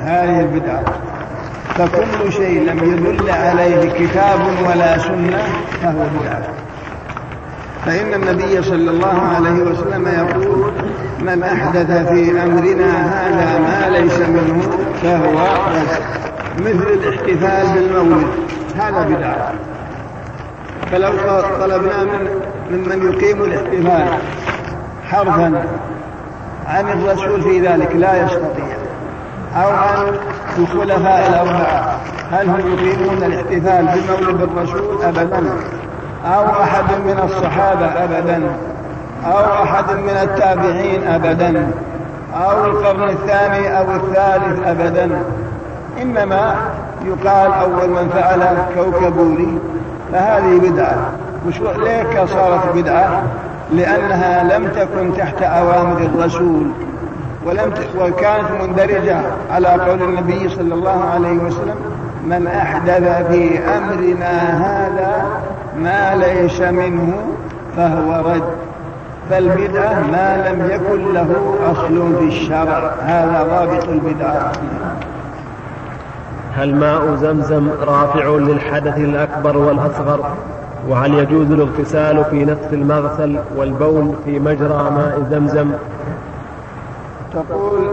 هذه البدعة. فكل شيء لم يدل عليه كتاب ولا سنة فهو بدعة. فإن النبي صلى الله عليه وسلم يقول: من أحدث في أمرنا هذا ما ليس منه فهو رد. مثل الاحتفال بالمولد هذا بدعة. فلو طلبنا من يقيم الاحتفال حرفا عن الرسول في ذلك لا يستطيع، أو عن الخلفاء الأربعة، هل هم يقيمون الاحتفال بمولد الرسول؟ أبدا. أو أحد من الصحابة؟ أبدا. أو أحد من التابعين؟ أبدا. أو القرن الثاني أو الثالث؟ أبدا. إنما يقال أول من فعل كوكبوري، فهذه بدعة. ليه صارت بدعة؟ لأنها لم تكن تحت أوامر الرسول، وكانت مندرجة على قول النبي صلى الله عليه وسلم: من أحدث في أمرنا هذا ما ليس منه فهو رد. فالبدعة ما لم يكن له أصل في الشرع، هذا ضابط البدعة. هل ماء زمزم رافع للحدث الأكبر والأصغر؟ وهل يجوز الاغتسال في نفس المغسل والبول في مجرى ماء زمزم؟ تقول: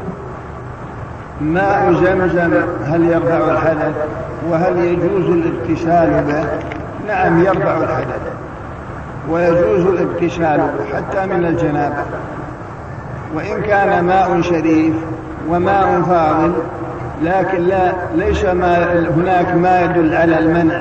ماء زمزم هل يرفع الحدث؟ وهل يجوز الاغتسال به؟ نعم، يرفع الحدث ويجوز الاغتسال حتى من الجنابة، وإن كان ماء شريف وماء فاضل، لكن ليس هناك ما يدل على المنع.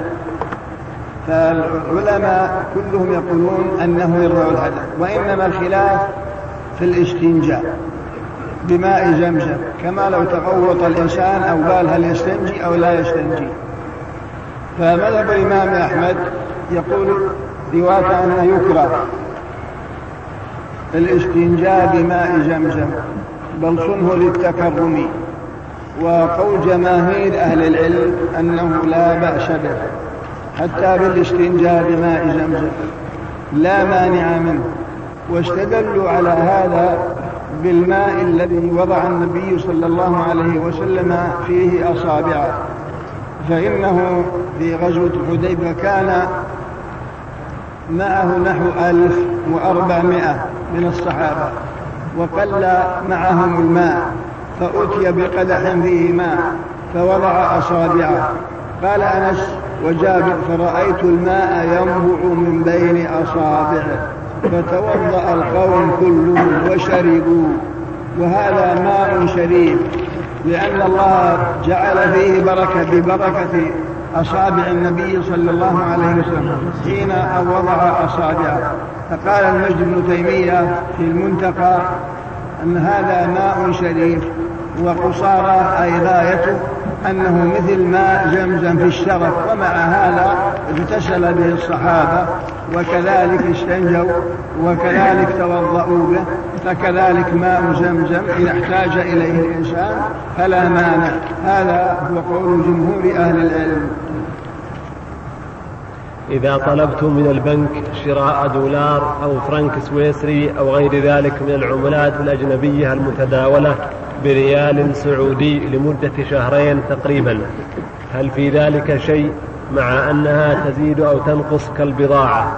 فالعلماء كلهم يقولون أنه يرفع الحدث، وإنما الخلاف في الاستنجاء بماء زمزم، كما لو تغوط الإنسان أو قال هل يستنجي أو لا يستنجي. فمذهب الإمام أحمد يقول رواية أنه يكره الاستنجاء بماء زمزم، بل صنه للتكرم. وقول جماهير أهل العلم أنه لا بأس به حتى بالاستنجاء بماء زمزم، لا مانع منه. واستدلوا على هذا بالماء الذي وضع النبي صلى الله عليه وسلم فيه أصابعه، فإنه في غزوة حديبية كان معه نحو 1400 من الصحابة، وقل معهم الماء، فأتي بقدح فيه ماء فوضع أصابعه. قال أنس وجابر: فرأيت الماء ينبع من بين أصابعه، فتوضأ القوم كلهم وشربوا. وهذا ماء شريف، لأن الله جعل فيه ببركة أصابع النبي صلى الله عليه وسلم حين وضع أصابعه. فقال المجد بن تيمية في المنتقى أن هذا ماء شريف، وقصارى أي غايته أنه مثل ماء زمزم في الشرف، ومع هذا اغتسل به الصحابة، وكذلك استنجوا، وكذلك توضؤوا به. فكذلك ماء زمزم إذا احتاج إليه الإنسان فلا مانع. هذا هو قول جمهور أهل العلم. إذا طلبتم من البنك شراء دولار أو فرنك سويسري أو غير ذلك من العملات الأجنبية المتداولة بريال سعودي لمدة 2 شهر تقريبا، هل في ذلك شيء مع أنها تزيد أو تنقص كالبضاعة؟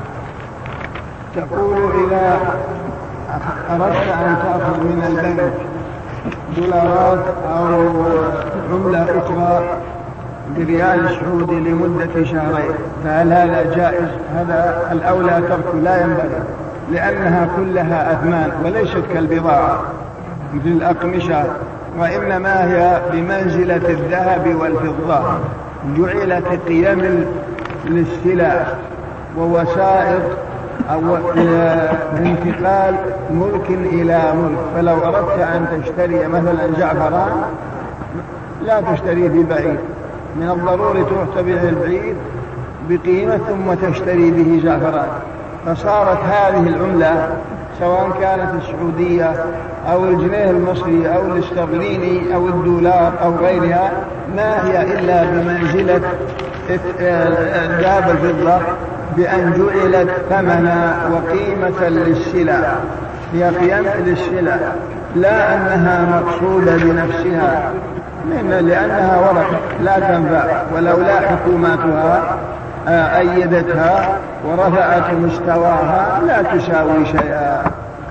تقول: إذا أردت أن تأخذ من البنك دولارات أو عملة أخرى بريال سعودي لمدة 2 شهر، فهل هذا جائز؟ هذا الأولى ترك، لا ينبغي، لأنها كلها أثمان وليست كالبضاعة مثل الأقمشة، وإنما هي بمنزلة الذهب والفضة، جعلت قيم للسلع ووسائط أو انتقال ملك إلى ملك. فلو أردت أن تشتري مثلا زعفران لا تشتري ببعيد، من الضروري تروح تبيع البعيد بقيمة ثم تشتري به زعفران. فصارت هذه العملة سواء كانت السعودية أو الجنيه المصري أو الاسترليني أو الدولار أو غيرها، ما هي إلا بمنزلة الذهب الفضة، بأن جعلت ثمنا وقيمة للسلع، هي قيمة للسلع. لا أنها مقصودة بنفسها، لأنها ورقة لا تنفع، ولولا حكوماتها أيدتها ورفعت مستواها لا تساوي شيئا.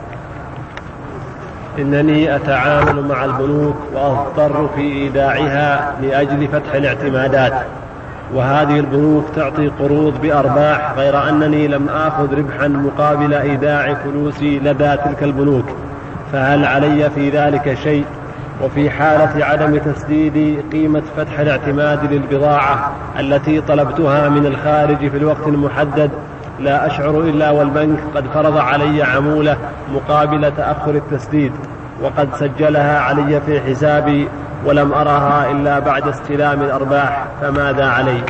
إنني أتعامل مع البنوك وأضطر في إيداعها لأجل فتح الاعتمادات، وهذه البنوك تعطي قروض بأرباح، غير أنني لم آخذ ربحا مقابل إيداع فلوسي لدى تلك البنوك، فهل علي في ذلك شيء؟ وفي حالة عدم تسديد قيمة فتح الاعتماد للبضاعة التي طلبتها من الخارج في الوقت المحدد، لا أشعر إلا والبنك قد فرض علي عمولة مقابل تأخر التسديد، وقد سجلها علي في حسابي ولم أرها إلا بعد استلام الأرباح، فماذا علي؟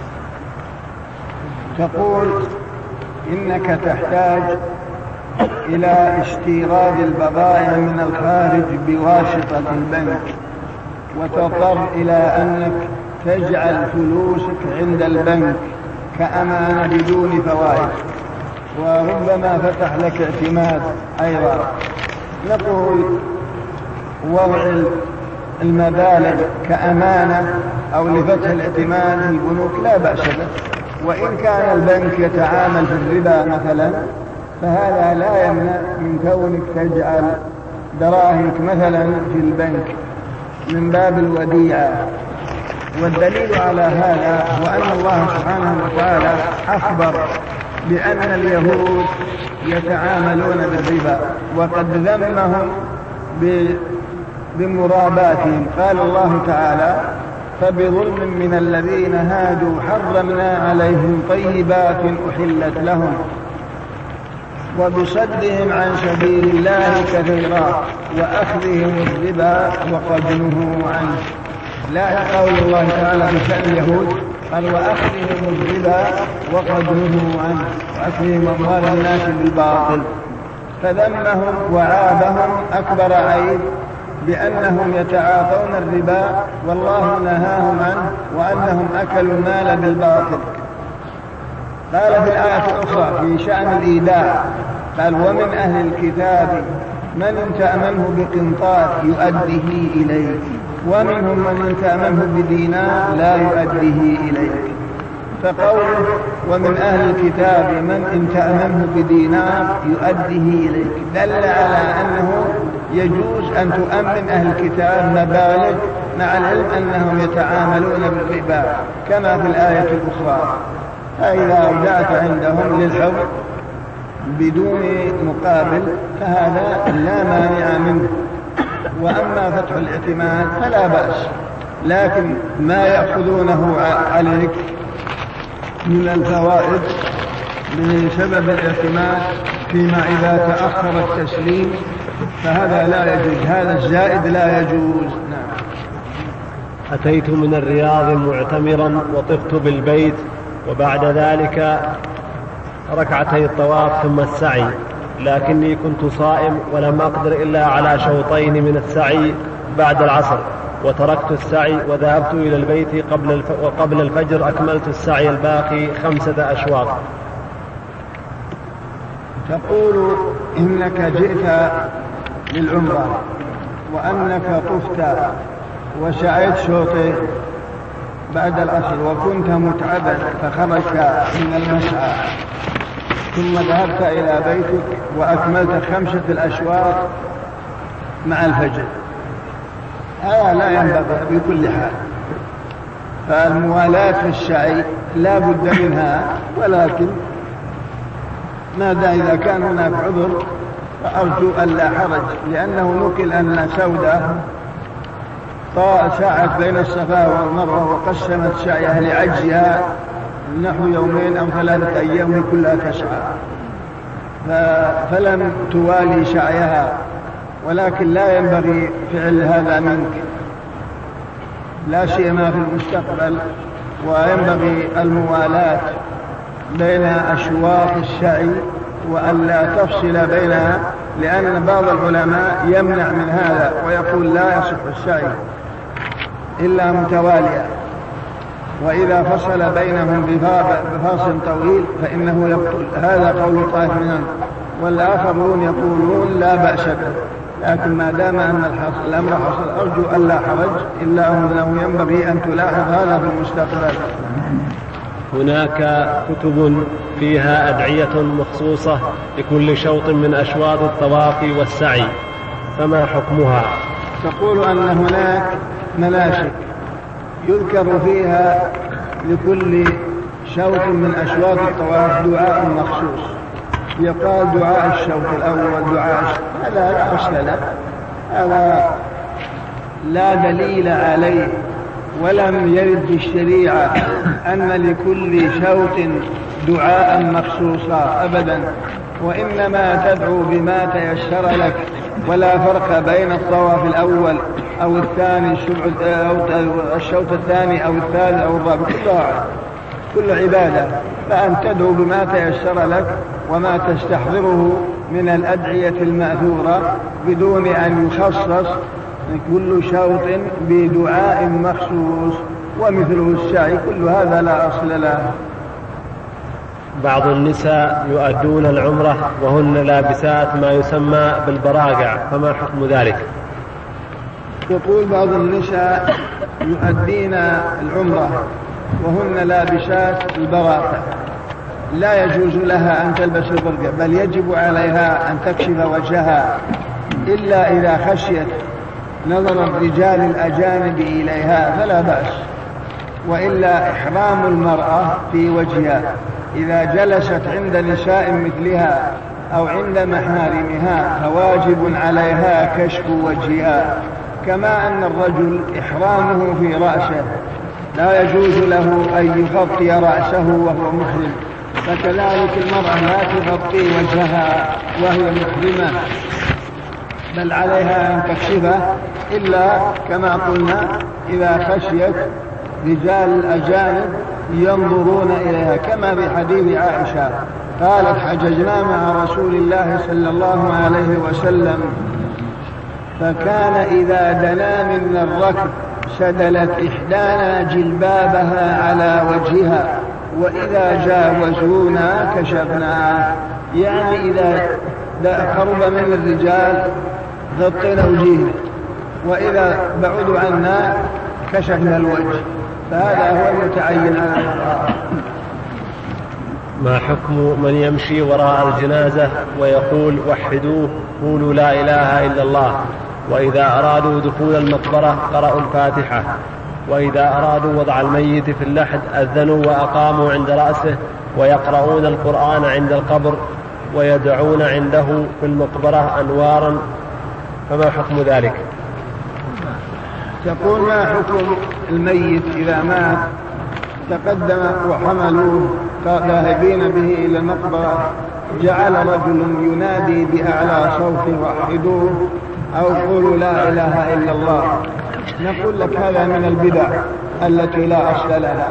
تقول إنك تحتاج إلى استيراد البضائع من الخارج بواسطة البنك، وتضطر إلى أنك تجعل فلوسك عند البنك كأمانة بدون فوائد، وربما فتح لك اعتماد أيضا. نقول وضع المبالغ كأمانة أو لفتح الاعتماد في البنوك لا بأس به، وإن كان البنك يتعامل في الربا مثلا، فهذا لا يمنع من كونك تجعل دراهمك مثلا في البنك من باب الوديعة. والدليل على هذا هو أن الله سبحانه وتعالى أخبر بأن اليهود يتعاملون بالربا، وقد ذمهم بمراباتهم. قال الله تعالى: فبظلم من الذين هادوا حرمنا عليهم طيبات أحلت لهم وبصدهم عن سبيل الله كثيرا وأخذهم الربا وقد نهوا عنه. لا قول الله تعالى في شأن اليهود، قال: وأخذهم الربا وقد نهوا عنه وأخذهم أموال الناس بالباطل. فذمهم وعابهم أكبر عيب بأنهم يتعاطون الربا والله نهاهم عنه، وأنهم أكلوا المال بالباطل. قال في الآية الأخرى في شأن الإيداع، قال: ومن أهل الكتاب من تأمنه بقنطار يؤديه إليك، ومنهم من تأمنه بدينار لا يؤديه إليك. فقوله ومن أهل الكتاب من إن تأمنه بدينار يؤديه إليك دل على أنه يجوز أن تؤمن أهل الكتاب مبالغ، مع العلم أنهم يتعاملون بالربا كما في الآية الأخرى. فإذا أودعت عندهم للحب بدون مقابل فهذا لا مانع منه. وأما فتح الاعتماد فلا بأس، لكن ما يأخذونه عليك من الفوائد بسبب الاعتماد فيما إذا تأخر التسليم فهذا لا يجوز، هذا الزائد لا يجوز. نعم. أتيت من الرياض معتمرا وطفت بالبيت، وبعد ذلك ركعتي الطواف ثم السعي، لكني كنت صائم ولم أقدر إلا على شوطين من السعي بعد العصر، وتركت السعي وذهبت إلى البيت وقبل الفجر أكملت السعي الباقي 5 أشواط. تقول إنك جئت للعمرة وأنك طفت وسعيت شوطين بعد العصر وكنت متعبا فخرجت من المسعى، ثم ذهبت إلى بيتك وأكملت 5 الأشواط مع الفجر. هذا لا ينبغي بكل حال. فالموالاة في السعي لا بد منها، ولكن ماذا إذا كان هناك عذر فأرجو أن لا حرج، لأنه نقل أن سودة سعت بين الصفا والمروة وقسمت سعيها لعجزها نحو 2 أو 3 أيام كلها تسعى، فلم توالي سعيها، ولكن لا ينبغي فعل هذا منك لا سيما في المستقبل. وينبغي الموالاة بين أشواط السعي وألا تفصل بينها، لأن بعض العلماء يمنع من هذا ويقول لا يصح السعي إلا متواليا، وإذا فصل بينهم بفاصل طويل فإنه يبطل. هذا قول طائف منهم، والآخرون يقولون لا بأس به. لكن ما دام أن الأمر حصل أرجو ألا حرج، إلا أنه ينبغي أن تلاحظ هذا في المستقبل. هناك كتب فيها أدعية مخصوصة لكل شوط من أشواط الطواف والسعي، فما حكمها؟ تقول أن هناك مناسك يذكر فيها لكل شوط من أشواط الطواف دعاء مخصوص، يقال دعاء الشوط الأول، دعاء هذا لا أصل له، هذا لا دليل عليه، ولم يرد في الشريعة أن لكل شوط دعاء مخصوصا أبدا، وإنما تدعو بما تيسر لك، ولا فرق بين الطواف الأول أو الثاني أو الشوط الثاني أو الثالث أو الرابع، كل عبادة، فأن تدعو بما تيسر لك وما تستحضره من الأدعية المأثورة بدون أن يخصص كل شوط بدعاء مخصوص، ومثله السعي، كل هذا لا أصل له. بعض النساء يؤدون العمرة وهن لابسات ما يسمى بالبراقع، فما حكم ذلك؟ يقول بعض النساء يؤدين العمرة وهن لابسات البراقع، لا يجوز لها أن تلبس البرقع، بل يجب عليها أن تكشف وجهها إلا إذا خشيت نظر الرجال الأجانب إليها فلا بأس، وإلا إحرام المرأة في وجهها إذا جلست عند نساء مثلها أو عند محارمها فواجب عليها كشف وجهها، كما أن الرجل إحرامه في رأسه لا يجوز له أن يغطي رأسه وهو محرم، فكذلك المرأة لا تغطي وجهها وهي محرمة، بل عليها أن تكشفه إلا كما قلنا إذا خشيت رجال الأجانب ينظرون إليها، كما في حديث عائشة قالت حججنا مع رسول الله صلى الله عليه وسلم فكان إذا دنا منا الركب سدلت إحدانا جلبابها على وجهها وإذا جاوزونا كشفنا، يعني إذا قرب من الرجال غطينا وجهنا، وإذا بعدوا عنا كشفنا الوجه، فهذا هو المتعين على المرأة. ما حكم من يمشي وراء الجنازة ويقول وحدوه قولوا لا إله إلا الله، وإذا أرادوا دخول المقبرة قرأوا الفاتحة، وإذا أرادوا وضع الميت في اللحد أذنوا وأقاموا عند رأسه، ويقرؤون القرآن عند القبر، ويدعون عنده في المقبرة أنوارا، فما حكم ذلك؟ تقول ما حكم الميت إذا مات تقدم وحملوه ذاهبين به إلى المقبرة جعل رجل ينادي بأعلى صوت وحدوه أو قولوا لا إله إلا الله، نقول لك هذا من البدع التي لا أصل لها.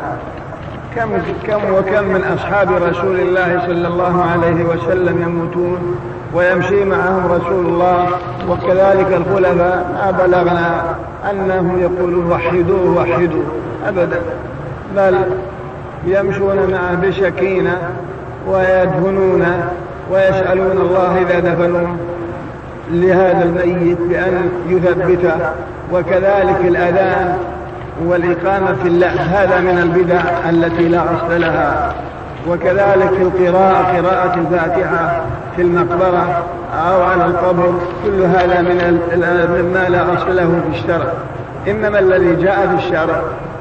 كم من أصحاب رسول الله صلى الله عليه وسلم يموتون ويمشي معهم رسول الله، وكذلك الخلفاء ما بلغنا أنهم يقولون وحدوه وحدوه أبدا، بل يمشون معه بسكينة ويدفنون ويسألون الله إذا دفنوا لهذا الميت بأن يثبته، وكذلك الأذان والإقامة في اللحد هذا من البدع التي لا أصل لها، وكذلك القراءة قراءة الفاتحة في المقبرة أو على القبر كل هذا مما لا أصل له في الشرع. إنما الذي جاء في الشرع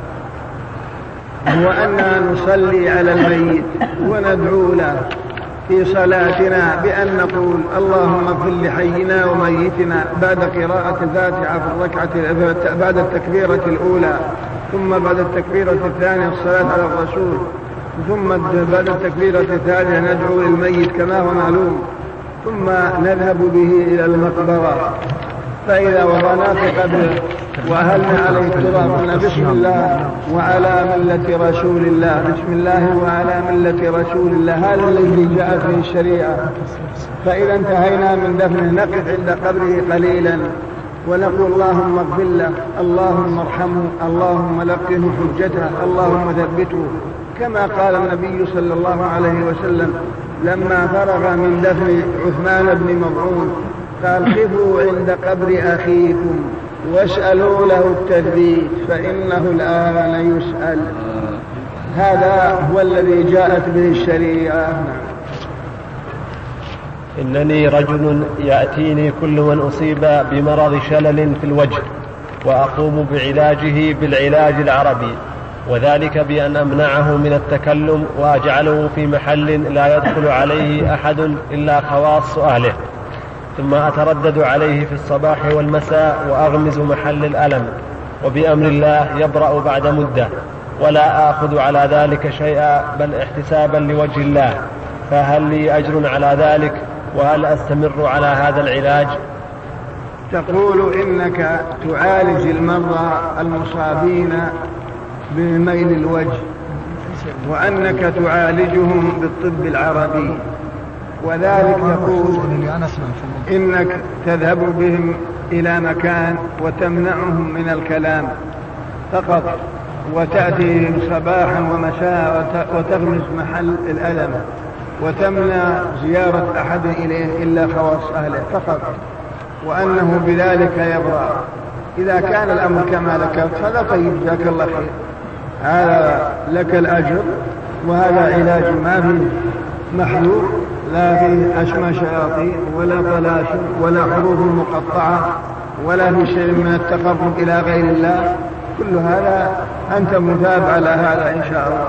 هو أننا نصلي على الميت وندعو له في صلاتنا بأن نقول اللهم اغفر لحينا وميتنا بعد قراءة الفاتحة في الركعة بعد التكبيرة الأولى، ثم بعد التكبيرة الثانية الصلاة على الرسول، ثم بعد التكبيرة الثالثة ندعو للميت كما هو معلوم، ثم نذهب به إلى المقبرة، فإذا وضعنا في قبره وأهلنا عليه التراب قلنا بسم الله وعلى ملة رسول الله، بسم الله وعلى ملة رسول الله، هذا الذي جاء في الشريعة. فإذا انتهينا من دفنه نقف عند قبره قليلا ونقول اللهم اغفر له، اللهم ارحمه، اللهم لقنه حجته، اللهم ثبته، كما قال النبي صلى الله عليه وسلم لما فرغ من دفن عثمان بن مظعون قال قفوا عند قبر أخيكم واسألوا له التثبيت فإنه الآن يسأل. هذا هو الذي جاءت به الشريعة. إنني رجل يأتيني كل من أصيب بمرض شلل في الوجه وأقوم بعلاجه بالعلاج العربي، وذلك بأن أمنعه من التكلم وأجعله في محل لا يدخل عليه أحد إلا خواص أهله، ثم أتردد عليه في الصباح والمساء وأغمز محل الألم، وبأمر الله يبرأ بعد مدة، ولا آخذ على ذلك شيئا بل احتسابا لوجه الله، فهل لي أجر على ذلك؟ وهل أستمر على هذا العلاج؟ تقول إنك تعالج المرضى المصابين بميل الوجه، وأنك تعالجهم بالطب العربي، وذلك يقول إنك تذهب بهم إلى مكان وتمنعهم من الكلام فقط، وتأتي صباحا ومساء وتغمز محل الألم، وتمنع زيارة أحد إليه إلا خواص أهله فقط، وأنه بذلك يبرأ. إذا كان الأمر كما ذكرت فلا طيب، جزاك الله خير، هذا لك الأجر، وهذا علاج ما فيه محذور، لا فيه أشمى شياطين ولا طلاسم ولا حروف مقطعة ولا في شيء من التقرب إلى غير الله. كل هذا أنت مثاب على هذا إن شاء الله.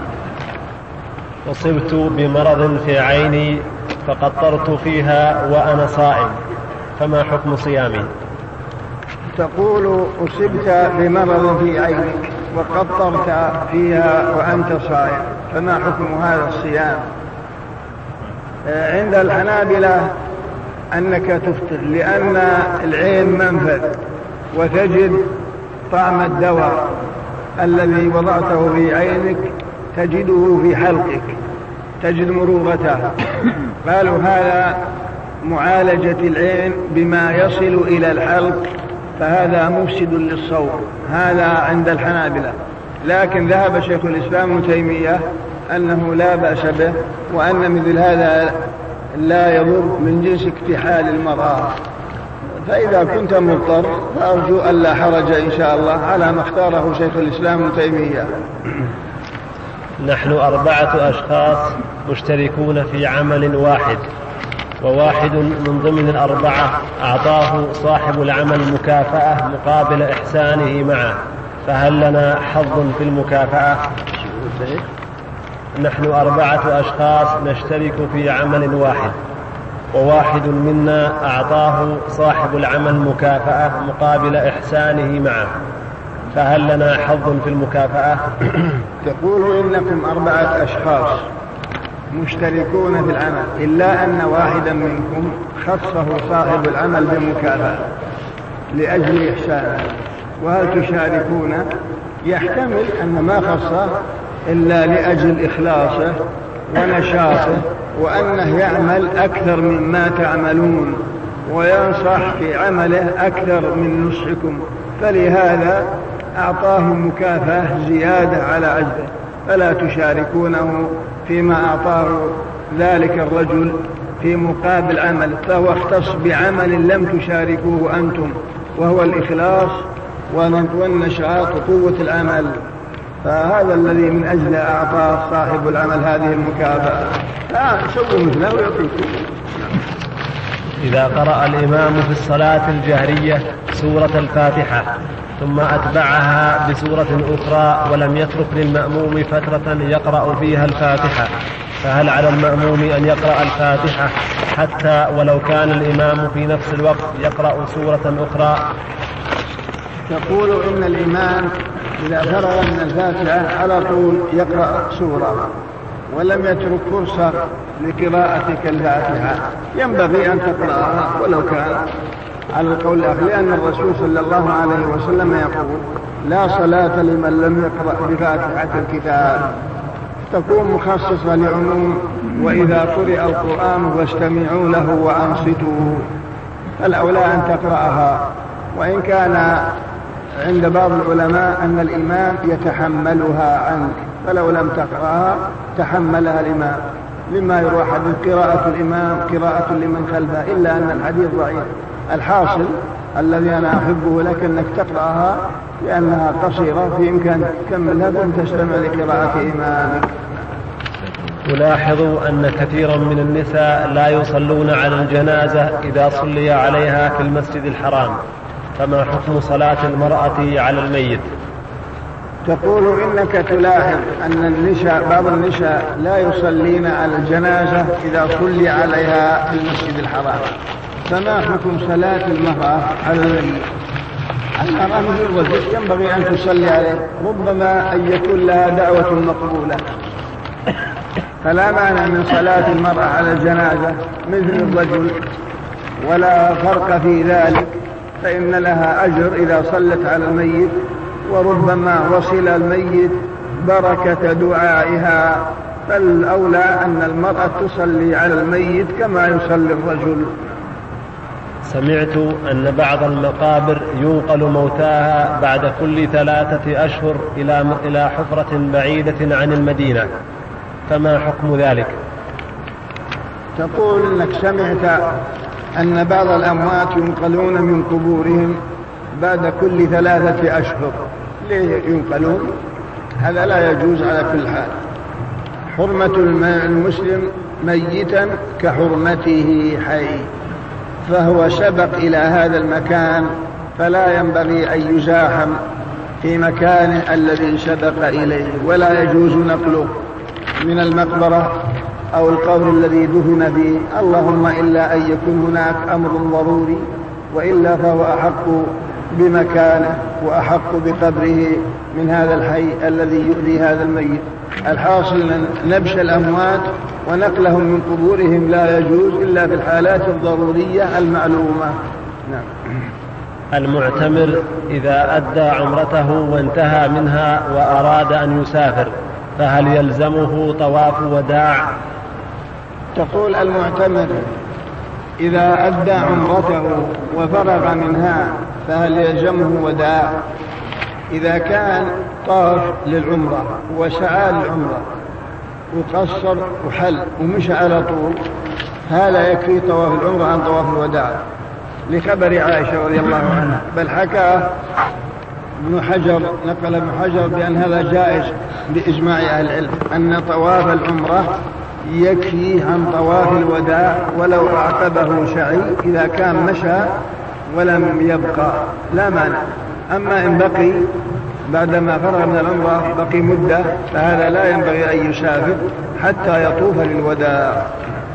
أصبت بمرض في عيني فقطرت فيها وأنا صائم، فما حكم صيامي؟ تقول أصبت بمرض في عينك وقطرت فيها وأنت صائم، فما حكم هذا الصيام؟ عند الحنابلة أنك تفطر، لأن العين منفذ، وتجد طعم الدواء الذي وضعته في عينك تجده في حلقك، تجد مرورته. قالوا هذا معالجة العين بما يصل إلى الحلق، فهذا مفسد للصوم، هذا عند الحنابلة. لكن ذهب شيخ الإسلام ابن تيمية أنه لا بأس به، وأن مثل هذا لا يضر من جنس اكتحال المرأة. فإذا كنت مضطر فأرجو أن لا حرج إن شاء الله على ما اختاره شيخ الإسلام ابن تيمية. نحن 4 أشخاص مشتركون في عمل واحد، وواحد من ضمن 4 أعطاه صاحب العمل مكافأة مقابل إحسانه معه، فهل لنا حظ في المكافأة؟ نحن 4 أشخاص نشترك في عمل واحد، وواحد منا أعطاه صاحب العمل مكافأة مقابل إحسانه معه، فهل لنا حظ في المكافأة؟ تقول إنكم 4 أشخاص مشتركون في العمل، إلا أن واحدا منكم خصه صاحب العمل بمكافأة لأجل إحسانه، وهل تشاركون؟ يحتمل أن ما خصه إلا لأجل إخلاصه ونشاطه، وأنه يعمل أكثر مما تعملون وينصح في عمله أكثر من نصحكم، فلهذا أعطاه مكافأة زيادة على عجزه، فلا تشاركونه فيما أعطاه ذلك الرجل في مقابل عمل، فهو اختص بعمل لم تشاركوه أنتم، وهو الإخلاص والنشاط وقوة العمل، فهذا الذي من أجل أعطاه صاحب العمل هذه المكافأة، فسووا مثله ويعطيكم. إذا قرأ الإمام في الصلاة الجهرية سورة الفاتحة ثم أتبعها بسورة أخرى ولم يترك للمأموم فترة يقرأ فيها الفاتحة، فهل على المأموم أن يقرأ الفاتحة حتى ولو كان الإمام في نفس الوقت يقرأ سورة أخرى؟ تقول إن الإمام إذا فرغ من الفاتحة على طول يقرأ سورة ولم يترك فرصة لقراءتك الفاتحة، ينبغي أن تقرأها ولو كان على القول الآخر، لأن الرسول صلى الله عليه وسلم يقول لا صلاة لمن لم يقرأ بفاتحة الكتاب، تكون مخصصة لعموم، وإذا قرئ القرآن فاستمعوا له وأنصتوا، فالأولى أن تقرأها، وإن كان عند بعض العلماء أن الإمام يتحملها عنك، فلو لم تقرأها تحملها الإمام، لما يروى حديث قراءة الإمام قراءة لمن خلفه، إلا أن الحديث ضعيف. الحاصل الذي أنا أحبه لك أنك تقرأها لأنها قصيرة في إمكانك تكملها ثم تستمع لقراءة إمامك. ألاحظ أن كثيرا من النساء لا يصلون على الجنازة إذا صلي عليها في المسجد الحرام، فما حكم صلاة المرأة على الميت؟ تقول إنك تلاحظ أن بعض النساء لا يصلين على الجنازة إذا صلي عليها في المسجد الحرام، فما حكم صلاة المرأة على الميت؟ المرأة مثل الرجل ينبغي أن تصلي عليه، ربما أن يكون لها دعوة مقبولة، فلا مانع من صلاة المرأة على الجنازة مثل الرجل، ولا فرق في ذلك، فإن لها أجر إذا صلت على الميت، وربما وصل الميت بركة دعائها، فالأولى أن المرأة تصلي على الميت كما يصلي الرجل. سمعت أن بعض المقابر ينقل موتاها بعد كل 3 أشهر إلى حفرة بعيدة عن المدينة، فما حكم ذلك؟ تقول أنك سمعت أن بعض الأموات ينقلون من قبورهم بعد كل 3 أشهر. ليه ينقلون؟ هذا لا يجوز على كل حال. حرمة المسلم ميتا كحرمته حي، فهو سبق إلى هذا المكان، فلا ينبغي أن يزاحم في مكانه الذي سبق إليه، ولا يجوز نقله من المقبرة أو القبر الذي دفن فيه، اللهم إلا أن يكون هناك أمر ضروري، وإلا فهو أحق بمكانه وأحق بقبره من هذا الحي الذي يؤذي هذا الميت. الحاصل أن نبش الأموات ونقلهم من قبورهم لا يجوز إلا في الحالات الضرورية المعلومة. نعم. المعتمر إذا أدى عمرته وانتهى منها وأراد أن يسافر، فهل يلزمه طواف وداع؟ تقول المعتمر إذا أدى عمرته وفرغ منها فهل يلزمه وداع؟ إذا كان طاف للعمرة وسعى للعمرة وقصر وحل ومشى على طول، هذا يكفي طواف العمرة عن طواف الوداع، لخبر عائشة رضي الله عنها. بل حكى نقل ابن حجر بأن هذا جائز بإجماع أهل العلم، أن طواف العمرة يكفي عن طواف الوداع ولو أعقبه سعي إذا كان مشى ولم يبقى لا مانع. أما إن بقي بعدما فرغ من العمرة بقي مدة، فهذا لا ينبغي أن يسافر حتى يطوف للوداع.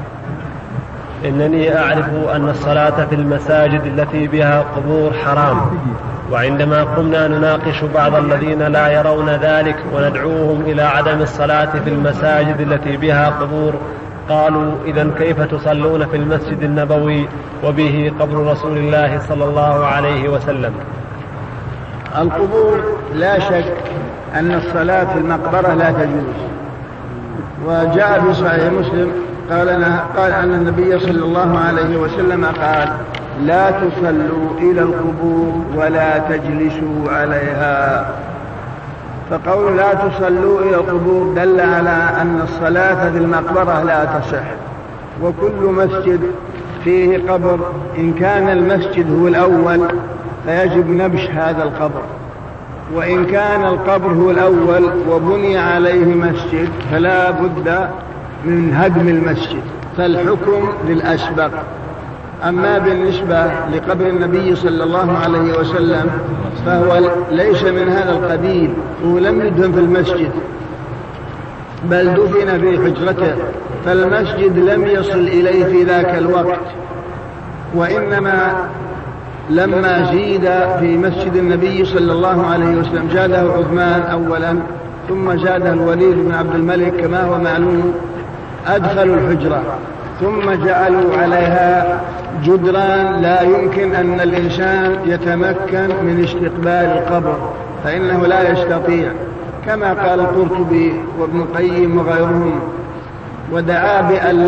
إنني أعرف أن الصلاة في المساجد التي بها قبور حرام، وعندما قمنا نناقش بعض الذين لا يرون ذلك وندعوهم إلى عدم الصلاة في المساجد التي بها قبور، قالوا إذن كيف تصلون في المسجد النبوي وبه قبر رسول الله صلى الله عليه وسلم؟ القبور لا شك أن الصلاة في المقبرة لا تجوز، وجاء في صحيح مسلم قال أن النبي صلى الله عليه وسلم قال: لا تصلوا إلى القبور ولا تجلسوا عليها. فقول لا تصلوا إلى القبور دل على أن الصلاة في المقبرة لا تصح، وكل مسجد فيه قبر إن كان المسجد هو الأول فيجب نبش هذا القبر، وإن كان القبر هو الأول وبني عليه مسجد فلا بد من هدم المسجد، فالحكم للأسبق. أما بالنسبة لقبر النبي صلى الله عليه وسلم فهو ليس من هذا القبيل، هو لم يدفن في المسجد بل دفن في حجرته، فالمسجد لم يصل إليه في ذاك الوقت، وإنما لما زيد في مسجد النبي صلى الله عليه وسلم زاده عثمان أولا، ثم زاده الوليد بن عبد الملك كما هو معلوم، أدخلوا الحجرة ثم جعلوا عليها جدران لا يمكن أن الإنسان يتمكن من استقبال القبر، فإنه لا يستطيع، كما قال القرطبي وابن القيم وغيرهم. ودعا بأن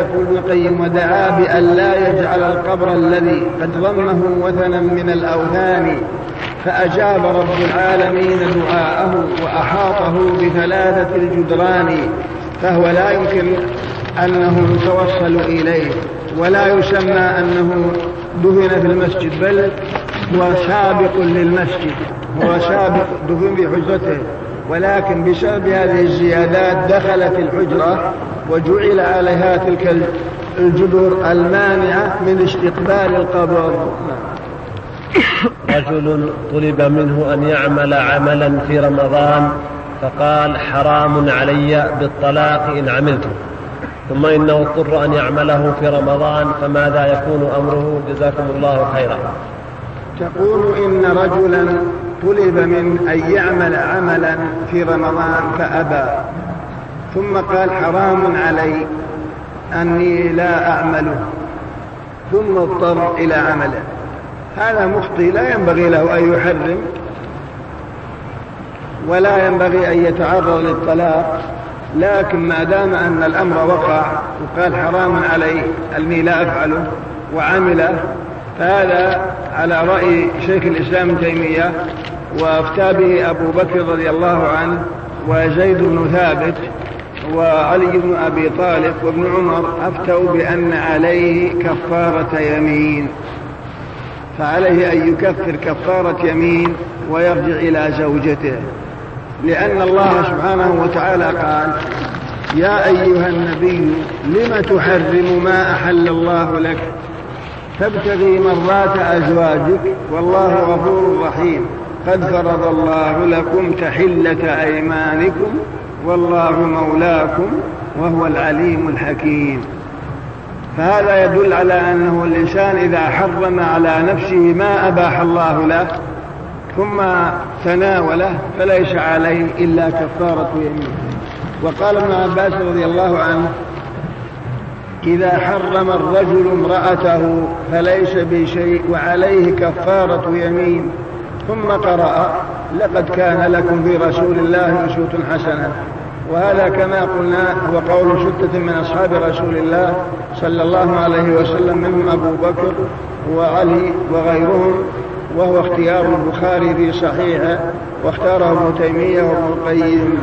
لا يجعل القبر الذي قد ضمه وثنا من الأوثان، فأجاب رب العالمين دعاءه وأحاطه ب3 الجدران، فهو لا يمكن أنه يتوصل إليه، ولا يسمى أنه دفن في المسجد، بل هو سابق للمسجد، هو سابق دفن بحجرته، ولكن بسبب هذه الزيادات دخلت الحجرة وجعل عليها تلك الجدر المانعة من استقبال القبر. رجل طلب منه أن يعمل عملا في رمضان فقال حرام علي بالطلاق إن عملته، ثم إنه اضطر أن يعمله في رمضان، فماذا يكون أمره؟ جزاكم الله خيرا. تقول إن رجلا طلب من أن يعمل عملا في رمضان فأبى، ثم قال حرام علي أني لا أعمله، ثم اضطر إلى عمله. هذا مخطئ، لا ينبغي له أن يحرم ولا ينبغي أن يتعرض للطلاق، لكن ما دام أن الأمر وقع وقال حرام علي أني لا أفعله وعمله، فهذا على رأي شيخ الإسلام ابن تيمية، وافتى به أبو بكر رضي الله عنه وزيد بن ثابت وعلي بن أبي طالب وابن عمر، أفتوا بأن عليه كفارة يمين، فعليه أن يكفر كفارة يمين ويرجع إلى زوجته، لأن الله سبحانه وتعالى قال يا أيها النبي لم تحرم ما أحل الله لك تبتغي مرضات أزواجك والله غفور رحيم قد فرض الله لكم تحلة أيمانكم والله مولاكم وهو العليم الحكيم. فهذا يدل على أنه الإنسان إذا حرم على نفسه ما أباح الله له ثم تناوله فليس عليه إلا كفارة يمين. وقال ابن عباس رضي الله عنه إذا حرم الرجل امرأته فليس بشيء وعليه كفارة يمين، ثم قرأ لقد كان لكم في رسول الله أسوة حسنة. وهذا كما قلنا هو قول ستة من أصحاب رسول الله صلى الله عليه وسلم، منهم أبو بكر وعلي وغيرهم، وهو اختيار البخاري في صحيحه واختاره ابن تيمية وابن القيم.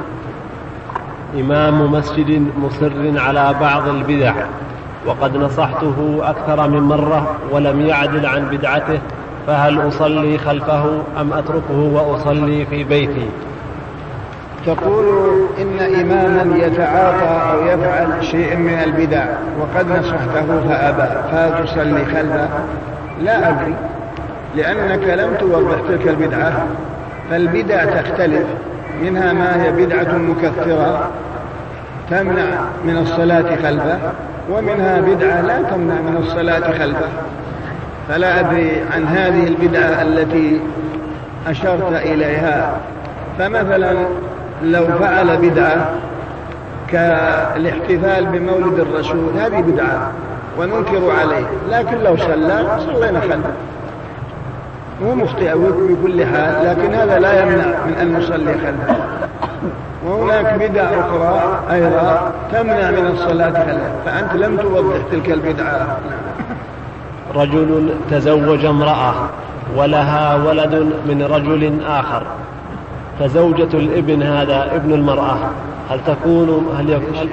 إمام مسجد مصر على بعض البدع وقد نصحته أكثر من مرة ولم يعدل عن بدعته، فهل أصلي خلفه أم أتركه وأصلي في بيتي؟ تقول إن إماما يتعاطى أو يفعل شيء من البدع وقد نصحته فأبى، فهل تصلي خلفه؟ لا أدري، لأنك لم توضح تلك البدعة، فالبدع تختلف، منها ما هي بدعة مكفرة تمنع من الصلاة خلفه، ومنها بدعة لا تمنع من الصلاة خلفه، فلا أدري عن هذه البدعة التي أشرت إليها. فمثلا لو فعل بدعة كالاحتفال بمولد الرسول هذه بدعة وننكر عليه، لكن لو صلينا خلفه، هو مخطئ بكل حال، لكن هذا لا يمنع من أن نصلي خلفه. وهناك بدع أخرى أيضا تمنع من الصلاة خلفه، فأنت لم توضح تلك البدعة. رجل تزوج امرأة ولها ولد من رجل آخر، فزوجة الابن هذا ابن المرأة هل يكون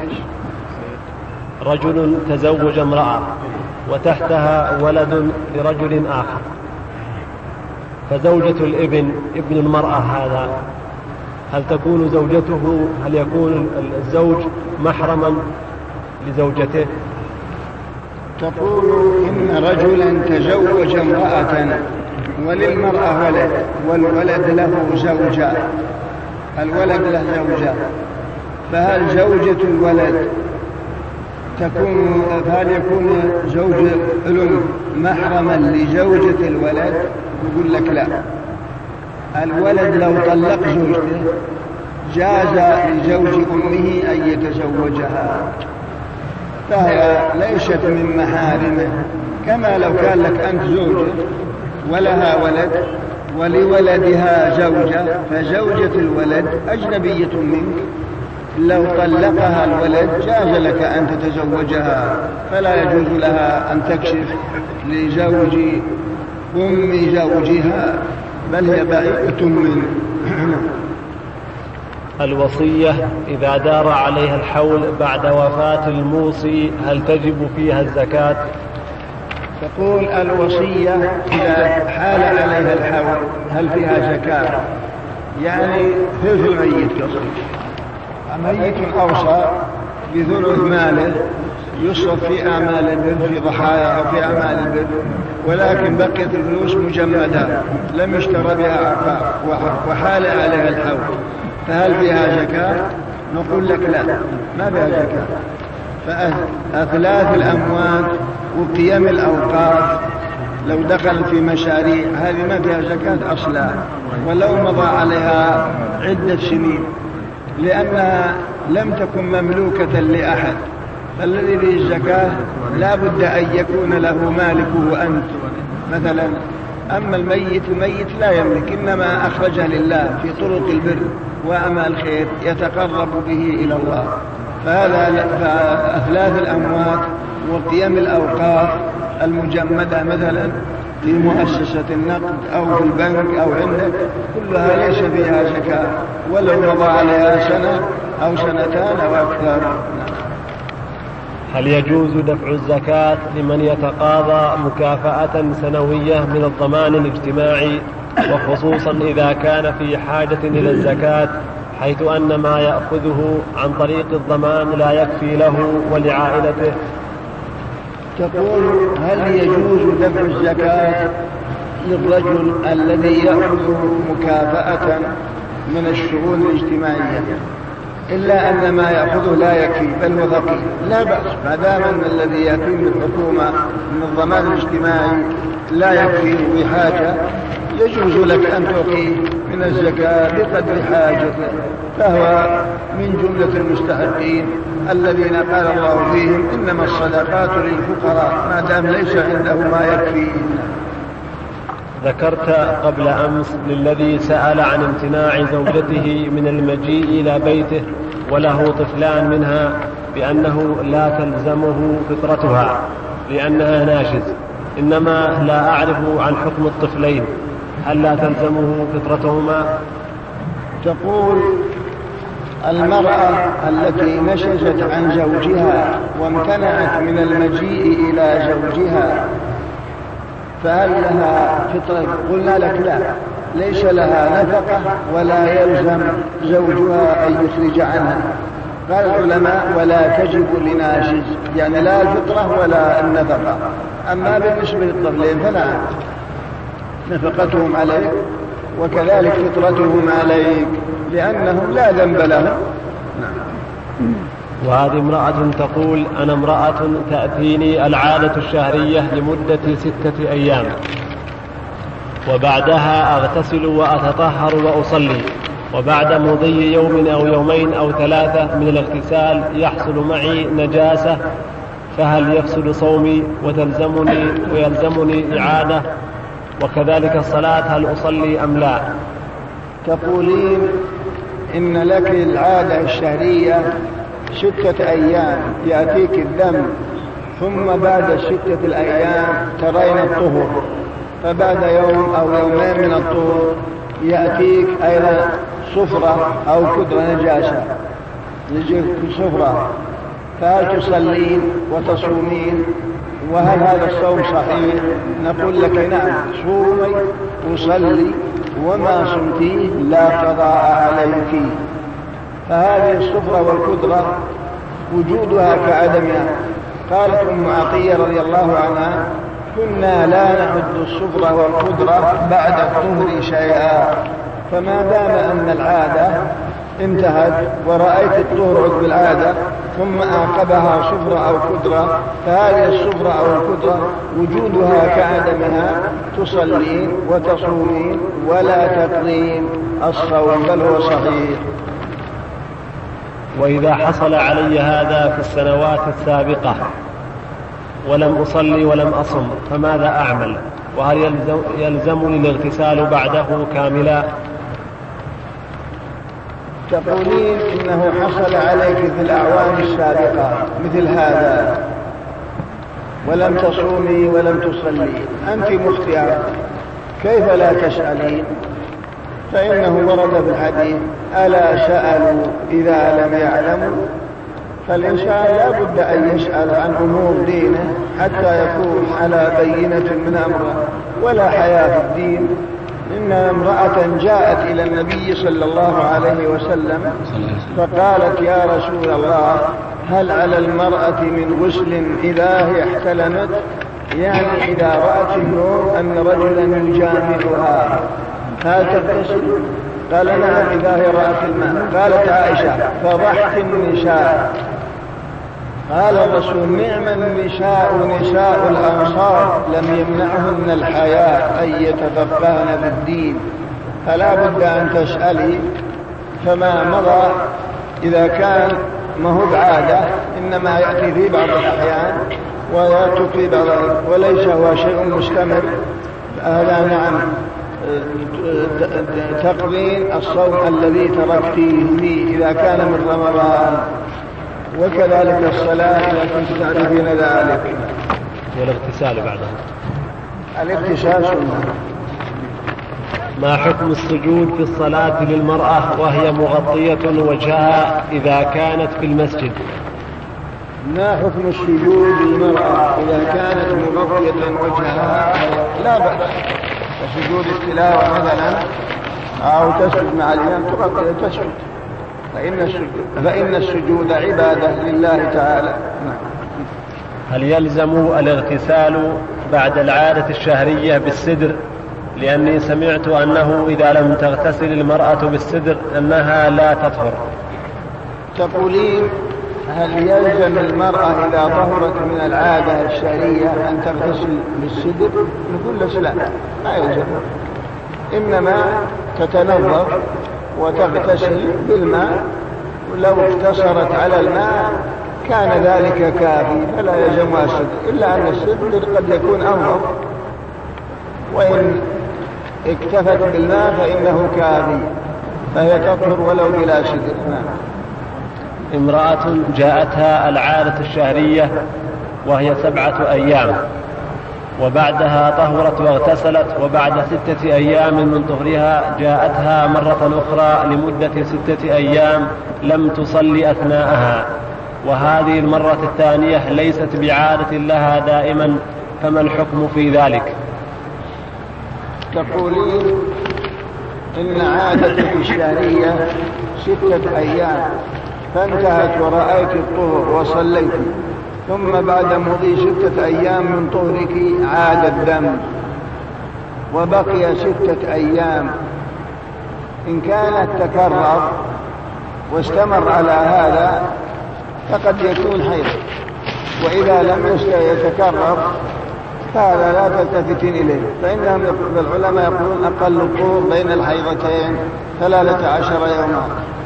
رجل تزوج امرأة وتحتها ولد لرجل آخر، فزوجة الابن ابن المرأة هذا هل تكون زوجته، هل يكون الزوج محرما لزوجته؟ تقول إن رجلا تزوج امرأة وللمرأة ولد والولد له زوجة، الولد له زوجة، فهل زوجة الولد هل يكون زوج الأم محرما لزوجة الولد؟ يقول لك لا، الولد لو طلق زوجته جاز لزوج أمه أن يتزوجها، فهي ليست من محارمه، كما لو كان لك أنت زوجة ولها ولد ولولدها زوجة، فزوجة الولد أجنبية منك، لو طلقها الولد جاز لك أن تتزوجها، فلا يجوز لها أن تكشف لزوج أم زوجها، بل هي بعيدة منه. الوصية إذا دار عليها الحول بعد وفاة الموصي هل تجب فيها الزكاة؟ تقول الوصية إذا حال عليها الحول هل فيها زكاة؟ يعني ثلث الميت ميت أوصى بثلث ماله يصرف في أعمال البر في ضحايا أو في أعمال البر، ولكن بقيت الفلوس مجمدة لم يشترى بها عقار وحال عليها الحول، فهل فيها زكاة؟ نقول لك لا، ما فيها زكاة. فأثلاث الأموات وقيم الأوقاف لو دخلت في مشاريع هذه ما فيها زكاة أصلا، ولو مضى عليها عدة سنين، لأنها لم تكن مملوكة لأحد. فالذي به الزكاة لا بد أن يكون له مالكه أنت مثلا. أما الميت لا يملك، إنما أخرجه لله في طرق البر وأعمال الخير يتقرب به إلى الله. فأثلاث الأموات وقيم الأوقاف المجمدة مثلا في مؤسسة النقد أو في البنك أو عندك كلها ليس فيها زكاة، ولو مضى عليها سنة أو سنتان أو أكثر. هل يجوز دفع الزكاة لمن يتقاضى مكافأة سنوية من الضمان الاجتماعي، وخصوصا إذا كان في حاجة إلى الزكاة، حيث أن ما يأخذه عن طريق الضمان لا يكفي له ولعائلته؟ تقول هل يجوز دفع الزكاة للرجل الذي يأخذ مكافأة من الشؤون الاجتماعية إلا أن ما يأخذه لا يكفي بل هو ثقيل؟ لا بأس، ما دام أن الذي يأتي من الحكومة من الضمان الاجتماعي لا يكفي بحاجة، يجوز لك أن تعطيه من الزكاة بقدر حاجته، فهو من جملة المستحقين الذين قال الله فيهم إنما الصدقات للفقراء، ما دام ليس عنده ما يكفي. ذكرت قبل أمس للذي سأل عن امتناع زوجته من المجيء إلى بيته وله طفلان منها بأنه لا تلزمه فطرتها لأنها ناشز، إنما لا أعرف عن حكم الطفلين، هل لا تلزمه فطرتهما؟ تقول المرأة التي نشزت عن زوجها وامتنعت من المجيء إلى زوجها فهل لها فطرة؟ قلنا لك لا، ليس لها نفقة ولا يلزم زوجها أن يخرج عنها. قال العلماء ولا تجب لناشز، يعني لا الفطرة ولا النفقة. أما بالنسبة للطفلين فلا، نفقتهم عليك وكذلك فطرتهم عليك لأنهم لا ذنب لهم. وهذه امرأة تقول أنا امرأة تأتيني العادة الشهرية لمدة 6 أيام، وبعدها أغتسل وأتطهر وأصلي، وبعد مضي يوم أو يومين أو 3 من الاغتسال يحصل معي نجاسة، فهل يفسد صومي ويلزمني إعادة؟ وكذلك الصلاة هل أصلي أم لا؟ تقولين إن لك العادة الشهرية 6 أيام يأتيك الدم، ثم بعد 6 الأيام ترين الطهر، فبعد يوم أو يومين من الطهر يأتيك أيضا صفرة أو كدرة نجاسة يجيك صفرة، فهل تصلين وتصومين؟ وهل هذا الصوم صحيح؟ نقول لك نعم، صومي وصلي وما صمتيه لا قضاء عليك. فهذه الصفرة والكدرة وجودها كعدمها. قالت أم عطية رضي الله عنها كنا لا نعد الصفرة والكدرة بعد الطهر شيئا، فما دام أن العادة انتهت ورأيت الطهر عقب العادة ثم أعقبها صفرة أو كدرة، فهذه الصفرة أو الكدرة وجودها كعدمها، تصلين وتصومين ولا تقضين الصوم بل هو صحيح. وإذا حصل علي هذا في السنوات السابقة ولم أصلي ولم أصم فماذا أعمل؟ وهل يلزمني الاغتسال بعده كاملا؟ تقولين إنه حصل عليك في الأعوام السابقة مثل هذا ولم تصومي ولم تصلي، أنت مخطئة، كيف لا تسألين؟ فإنه ورد في الحديث: ألا سألوا إذا لم يعلموا. فالإنسان لا بد أن يسأل عن أمور دينه حتى يكون على بينة من أمره، ولا حياة في الدين. إن امرأة جاءت إلى النبي صلى الله عليه وسلم فقالت: يا رسول الله، هل على المرأة من غسل إذا هي احتلمت؟ يعني إذا رأت النور أن رجلا يجامعها هل تغتسل؟ قال: نعم إذا هي رأت الماء. قالت عائشة: فضحت النساء. قال الرسول: نعم النساء نساء الأنصار لم يمنعهن الحياء أن يتفقهن بالدين. فلا بد أن تسألي. فما مضى إذا كان ما هو بعادة، إنما يأتي في بعض الأحيان ويأتي في بعض، وليس هو شيء مستمر، هذا نعم تقضين الصوم الذي تركتيه إذا كان من رمضان، وكذلك الصلاة إذا كنت تعرفين ذلك. والاغتسال بعدها. الاغتسال سنة. ما حكم السجود في الصلاة للمرأة وهي مغطية وجهها إذا كانت في المسجد؟ ما حكم السجود للمرأة إذا كانت مغطية وجهها؟ لا بأس. وسجود التلاوة مثلا أو تسجد مع الإمام تسجد، فإن السجود عبادة لله تعالى. هل يلزم الاغتسال بعد العادة الشهرية بالسدر؟ لأني سمعت أنه إذا لم تغتسل المرأة بالسدر أنها لا تطهر. تقولين هل يلزم المرأة إذا طهرت من العادة الشهرية أن تغتسل بالسدر؟ نقول لا، ما يلزم، إنما تتنظف وتغتسل بالماء، ولو اقتصرت على الماء كان ذلك كافي، فلا يلزمها السدر، إلا أن السدر قد يكون أنظف، وإن اكتفت بالماء فإنه كافي، فهي تطهر ولو بلا سدر. امرأة جاءتها العادة الشهرية وهي 7 أيام، وبعدها طهرت واغتسلت، وبعد 6 أيام من طهرها جاءتها مرة أخرى لمدة 6 أيام لم تصلي أثناءها، وهذه المرة الثانية ليست بعادة لها دائما، فما الحكم في ذلك؟ تقولين إن عادة الشهرية 6 أيام فانتهت ورأيت الطهر وصليت، ثم بعد مضي 6 أيام من طهرك عاد الدم وبقي 6 أيام، إن كانت تكرر واستمر على هذا فقد يكون حيض، وإذا لم يتكرر فهذا لا تلتفتين إليه، فإنهم العلماء يقولون أقل الطهور بين الحيضتين 13 يوما.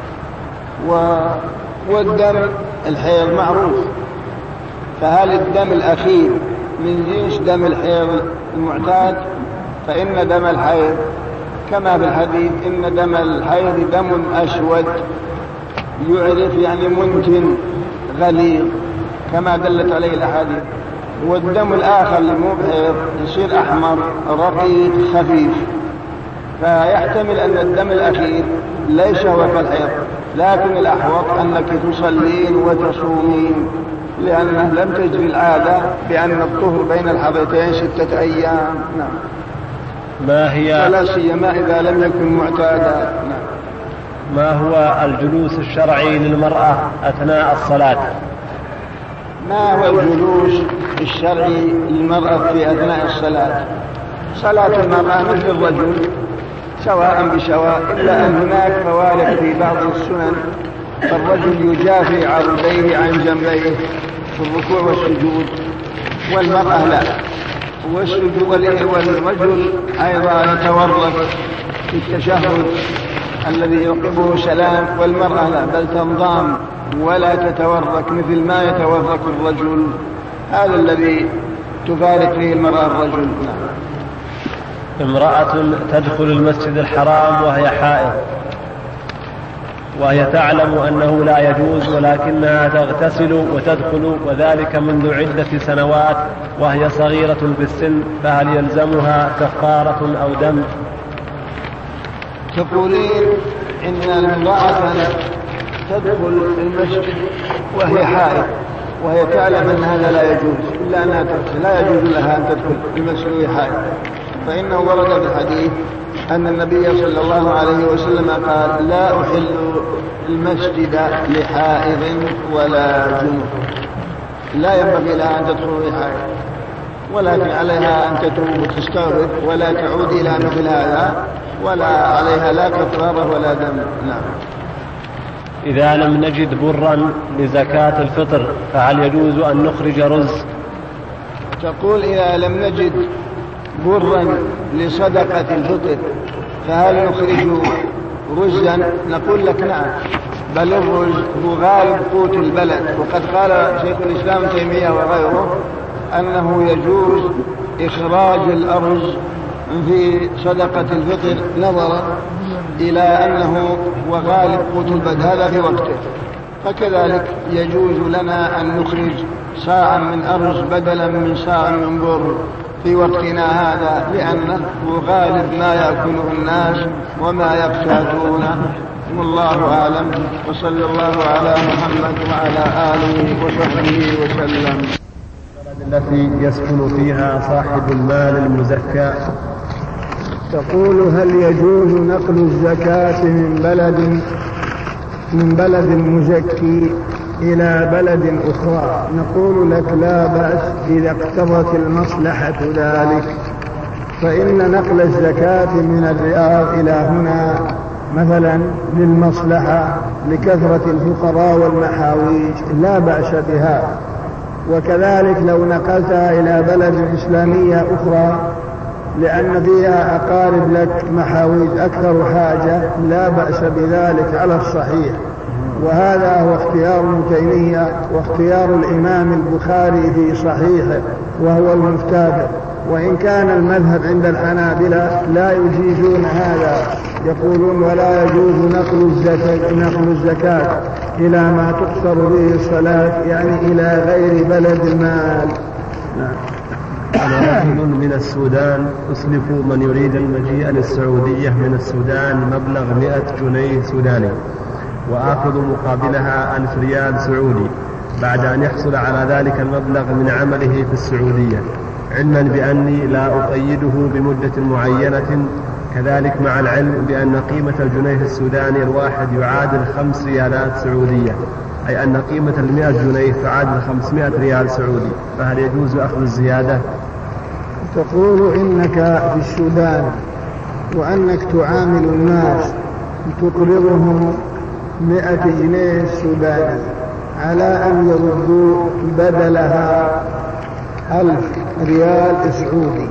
والدم الحيض معروف، فهل الدم الأخير من جنس دم الحيض المعتاد؟ فإن دم الحيض كما في الحديث: إن دم الحيض دم أسود يعرف يعني منتن غليظ، كما دلت عليه الأحاديث. والدم الآخر المبحر يصير أحمر رقيق خفيف، فيحتمل أن الدم الأخير ليس هو كالحيض، لكن الأحوط أنك تصلين وتصومين، لأنه لم تجري العادة بأن الطهر بين الحيضتين 6 أيام. نعم. ما هي ولا سيما إذا لم يكن معتادا. نعم. ما هو الجلوس الشرعي للمرأة أثناء الصلاة؟ ما هو الجلوس الشرعي للمرأة في أثناء الصلاة؟ صلاة المرأة مثل الرجل سواء بسواء، إلا أن هناك فوارق في بعض السنن، فالرجل يجافي عرضيه عن جنبيه في الركوع والسجود، والمرأة لا، والرجل أيضا يتورط في التشهد الذي يعقبه سلام، والمرأة لا، بل تنضام ولا تتورك مثل ما يتورك الرجل. هذا الذي تفارق فيه المرأة الرجل. امرأة تدخل المسجد الحرام وهي حائض، وهي تعلم أنه لا يجوز، ولكنها تغتسل وتدخل، وذلك منذ عدة سنوات وهي صغيرة بالسن، فهل يلزمها كفارة أو دم؟ تقولين إن المرأة تدخل المسجد وهي حائض وهي تعلم أن هذا لا يجوز إلا أنها تغتسل، لا يجوز لها أن تدخل المسجد وهي حائض، فإنه ورد في الحديث أن النبي صلى الله عليه وسلم قال: لا أحل المسجد لحائض ولا جنوب. لا ينبغي لها أن تدخل وهي حائض، ولكن عليها أن تتوب وتستغفر ولا تعود إلى مثل هذا، ولا عليها لا كفارة ولا دم. نعم. إذا لم نجد برا لزكاة الفطر فهل يجوز أن نخرج رز؟ تقول إذا لم نجد برا لصدقة الفطر فهل نخرج رزا؟ نقول لك نعم، بل الرز هو غالب قوت البلد، وقد قال شيخ الإسلام تيمية وغيره أنه يجوز إخراج الأرز في صدقة الفطر نظرا إلى أنه هو غالب قوت البلد هذا في وقته، فكذلك يجوز لنا أن نخرج صاعا من أرز بدلا من صاع من بر في وقتنا هذا، لأنه غالب ما يأكله الناس وما يقتاتونه. والله أعلم، وصلى الله على محمد وعلى آله وصحبه وسلم. التي يسكن فيها صاحب المال المزكى. تقول: هل يجوز نقل الزكاة من بلد مزكي إلى بلد أخرى؟ نقول لك لا بأس إذا اقتضت المصلحة ذلك، فإن نقل الزكاة من الرياض إلى هنا مثلا للمصلحة لكثرة الفقراء والمحاويج لا بأس بها، وكذلك لو نقلتها إلى بلد إسلامية أخرى لأن فيها أقارب لك محاويج أكثر حاجة لا بأس بذلك على الصحيح. وهذا هو اختيار ابن تيمية واختيار الإمام البخاري في صحيحه وهو المفتابر، وإن كان المذهب عند الحنابلة لا يجيزون هذا، يقولون ولا يجوز نقل الزكاة إلى ما تقصر به الصلاة، يعني إلى غير بلد المال. نعم. رجل من السودان أسلف من يريد المجيء للسعودية من السودان مبلغ 100 جنيه سوداني، وآخذ مقابلها 1000 ريال سعودي بعد أن يحصل على ذلك المبلغ من عمله في السعودية، علما بأني لا أقيده بمدة معينة، كذلك مع العلم بأن قيمة الجنيه السوداني الواحد يعادل 5 ريالات سعودية، أي أن قيمة 100 جنيه تعادل 500 ريال سعودي، فهل يجوز أخذ الزيادة؟ تقول إنك في السودان وأنك تعامل الناس تقرضهم 100 جنيه سوداني على أن يردوا بدلها 1000 ريال سعودي،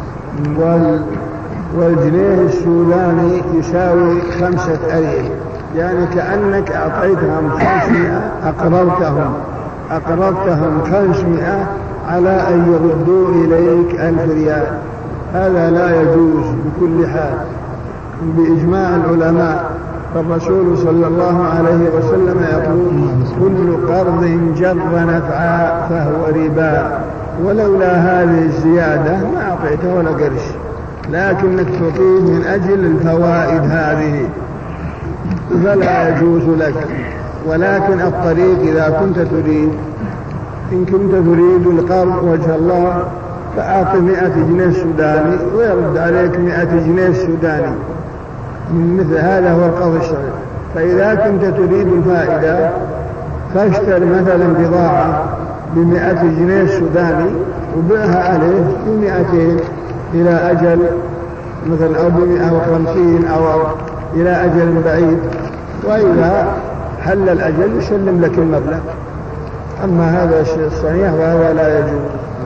والجنيه السوداني يساوي 5 أريل، يعني كأنك أعطيتهم 500 أقرضتهم 500 على أن يردوا إليك 1000 ريال. هذا لا يجوز بكل حال بإجماع العلماء، فالرسول صلى الله عليه وسلم يقول: كل قرض جر نفعا فهو ربا، ولولا هذه الزيادة ما أعطيته ولا قرش، لكنك تعطيه من أجل الفوائد هذه فلا يجوز لك. ولكن الطريق إذا كنت تريد، إن كنت تريد القرض وجه الله فأعط 100 جنيه سوداني ويرد عليك 100 جنيه سوداني، من مثل هذا هو القرض الشرعي. فإذا كنت تريد الفائدة فاشتر مثلا بضاعة ب100 جنيه سوداني وبيعها عليه ب200 إلى أجل مثلا أو ب150 أو إلى أجل بعيد، وإذا حل الأجل يسلم لك المبلغ. أما هذا الشيء صحيح وهذا لا يجوز.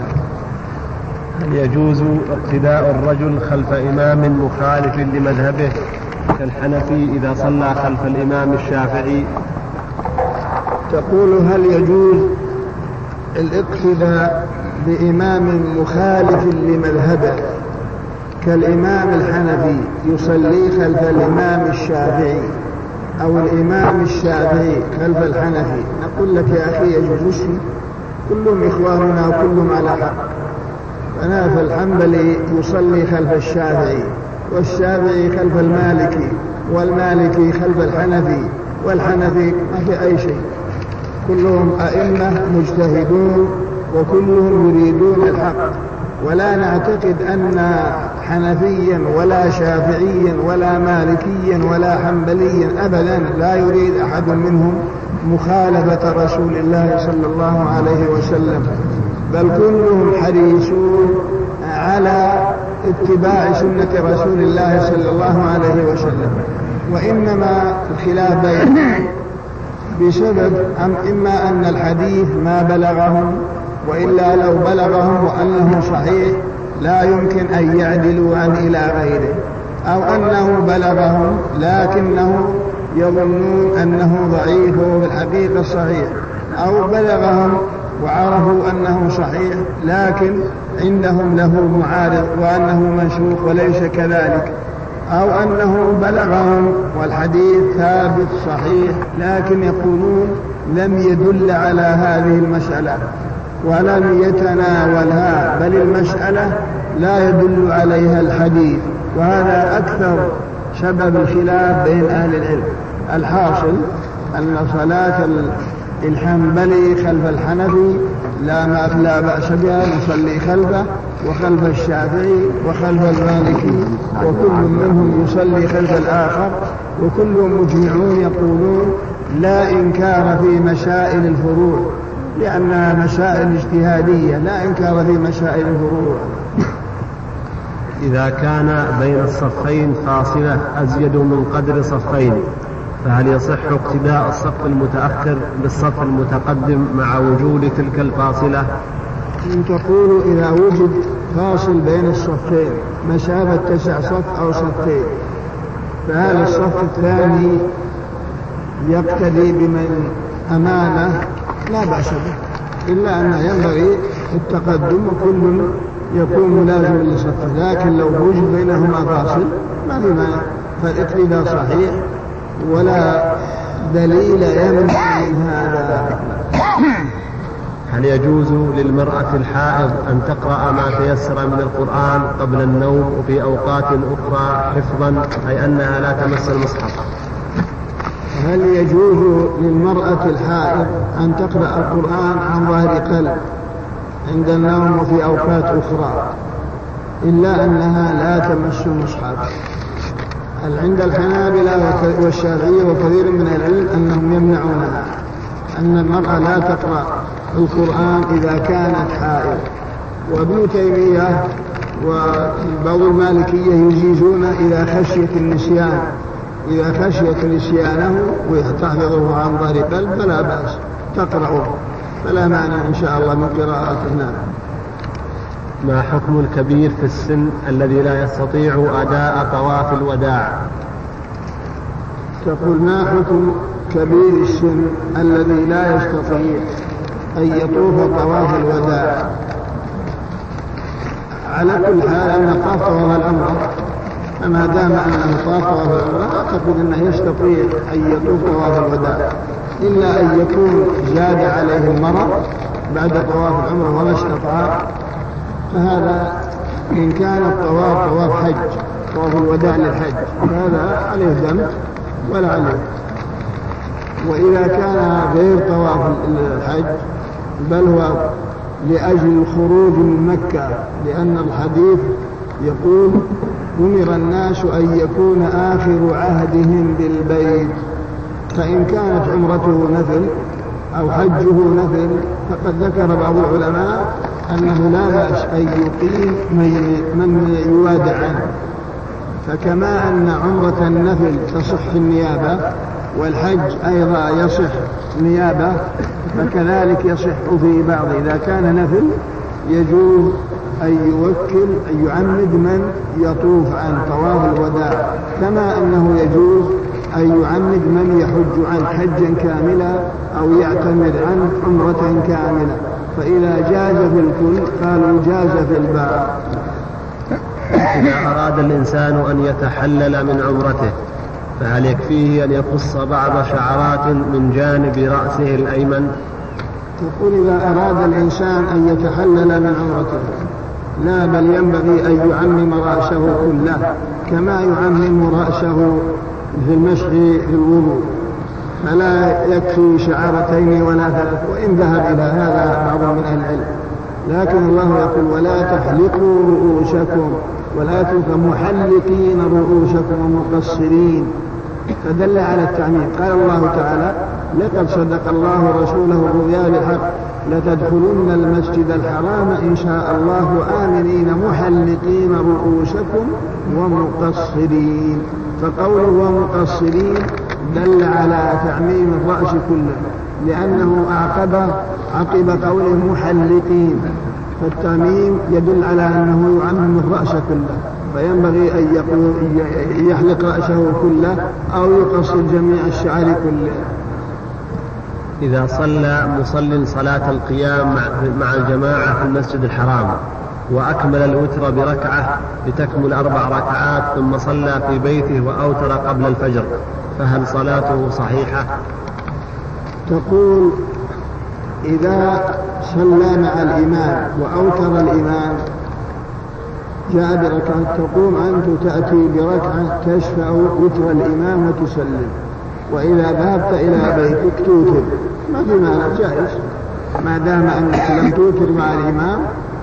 هل يجوز اقتداء الرجل خلف إمام مخالف لمذهبه كالحنفي إذا صلى خلف الإمام الشافعي؟ تقول: هل يجوز الاقتداء بإمام مخالف لمذهبه كالإمام الحنفي يصلي خلف الإمام الشافعي أو الإمام الشافعي خلف الحنفي؟ نقول لك يا أخي يجوز، كلهم إخواننا وكلهم على حق. أنا في الحنبلي يصلي خلف الشافعي والشافعي خلف المالكي، والمالكي خلف الحنفي، والحنفي ما في أي شيء. كلهم أئمة مجتهدون وكلهم يريدون الحق، ولا نعتقد أن حنفيا ولا شافعيا ولا مالكيا ولا حنبليا أبدا لا يريد أحد منهم مخالفة رسول الله صلى الله عليه وسلم، بل كلهم حريصون على اتباع سنة رسول الله صلى الله عليه وسلم. وإنما الخلاف بينهم بسبب إما أن الحديث ما بلغهم، وإلا لو بلغهم وأنه صحيح لا يمكن أن يعدلوا عنه إلى غيره، أو أنه بلغهم لكنه يظنون أنه ضعيف وفي الحقيقة صحيح، أو بلغهم وعرفوا أنه صحيح لكن عندهم له معارض وأنه منسوخ وليس كذلك، أو أنه بلغهم والحديث ثابت صحيح لكن يقولون لم يدل على هذه المسألة ولم يتناولها، بل المسألة لا يدل عليها الحديث. وهذا أكثر سبب الخلاف بين أهل العلم. الحاصل أن صلاة الحنبلي خلف الحنفي لا بأس بها، نصلي خلفه وخلف الشافعي وخلف المالكي، وكل منهم يصلي خلف الآخر، وكلهم مجمعون يقولون لا إنكار في مسائل الفروع لأنها مسائل اجتهادية، لا إنكار في مسائل الفروع. إذا كان بين الصفين فاصلة أزيد من قدر صفين، فهل يصح اقتداء الصف المتأخر بالصف المتقدم مع وجود تلك الفاصلة؟ إن تقول إذا وجد فاصل بين الصفين مسافة 9 صف أو صفين، فهل الصف الثاني يقتدي بمن أمامه؟ لا بأس به، إلا أن ينبغي التقدم وكل يكون ملازم لصفه، لكن لو وجد بينهما فاصل ما في مانع، فالاقتداء صحيح ولا دليل يمنع من هذا. هل يجوز للمرأة الحائض أن تقرأ ما تيسر من القرآن قبل النوم وفي أوقات أخرى حفظا، أي أنها لا تمس المصحف؟ هل يجوز للمرأة الحائض أن تقرأ القرآن عن ظهر قلب عند النوم وفي أوقات أخرى، إلا أنها لا تمس المصحف؟ عند الحنابلة والشافعية وكثير من العلم أنهم يمنعونها، أن المرأة لا تقرأ القرآن إذا كانت حائض. وابن تيمية وبعض المالكية يجيزون إذا خشيت النسيان، إذا خشيت نسيانه وتحفظه عن ظهر قلب فلا بأس تقرأه، فلا مانع إن شاء الله من قراءتنا. ما حكم الكبير في السن الذي لا يستطيع أداء طواف الوداع؟ تقول ما حكم كبير السن الذي لا يستطيع أن يطوف طواف الوداع؟ على كل حال أن طاف طواف العمرة، فما دام أنه طاف طواف العمرة أعتقد أنه يستطيع أن يطوف طواف الوداع، إلا أن يكون زاد عليه المرض بعد طواف العمرة وما استطاع، فهذا إن كان الطواف طواف حج، طواف الوداع للحج، فهذا عليه دم ولا عليه. وإذا كان غير طواف الحج بل هو لأجل الخروج من مكة، لأن الحديث يقول أمر الناس أن يكون آخر عهدهم بالبيت، فإن كانت عمرته نفل أو حجه نفل فقد ذكر بعض العلماء أنه لا بأس أن يقيم من يوادع عنه. فكما أن عمرة النفل تصح النيابة والحج أيضا يصح نيابة، فكذلك يصح في بعض. إذا كان نفل يجوز أن يوكل أن يعمد من يطوف عن طواف الوداع، كما أنه يجوز أن يعمد من يحج عن حجا كاملا أو يعتمد عن عمرة كاملة. فإذا جاز في الكل قالوا جاز في البعض. إذا أراد الإنسان أن يتحلل من عمرته فهل يكفيه أن يقص بعض شعرات من جانب رأسه الأيمن؟ تقول إذا أراد الإنسان أن يتحلل من عمرته لا، بل ينبغي أن يعمم رأسه كله كما يعمم رأسه في المسح في الوضوء، فلا يكفي شعرتين ولا ثلاث، وإن ذهب إلى هذا بعض من العلم. لكن الله يقول ولا تحلقوا رؤوسكم ولكن محلقين رؤوسكم ومقصرين، فدل على التعميم. قال الله تعالى لقد صدق الله رسوله الرؤيا بالحق لتدخلن المسجد الحرام إن شاء الله آمنين محلقين رؤوسكم ومقصرين، فقوله ومقصرين دل على تعميم الرأس كله، لأنه عقب قوله محلقين، فالتعميم يدل على أنه يعمم الرأس كله، فينبغي أن يحلق رأسه كله أو يقصر جميع الشعر كله. إذا صلى مصل صلاة القيام مع الجماعة في المسجد الحرام وأكمل الوتر بركعة لتكمل 4 ركعات ثم صلى في بيته وأوتر قبل الفجر، فهل صلاته صحيحة؟ تقول إذا صلى مع الإمام وأوتر الإمام جاء بركعة، تقوم أنت تأتي بركعة تشفع وتر الإمام وتسلم، وإذا ذهبت إلى بيتك توتر، ما في معنى، جائز ما دام أنك لم توتر مع الإمام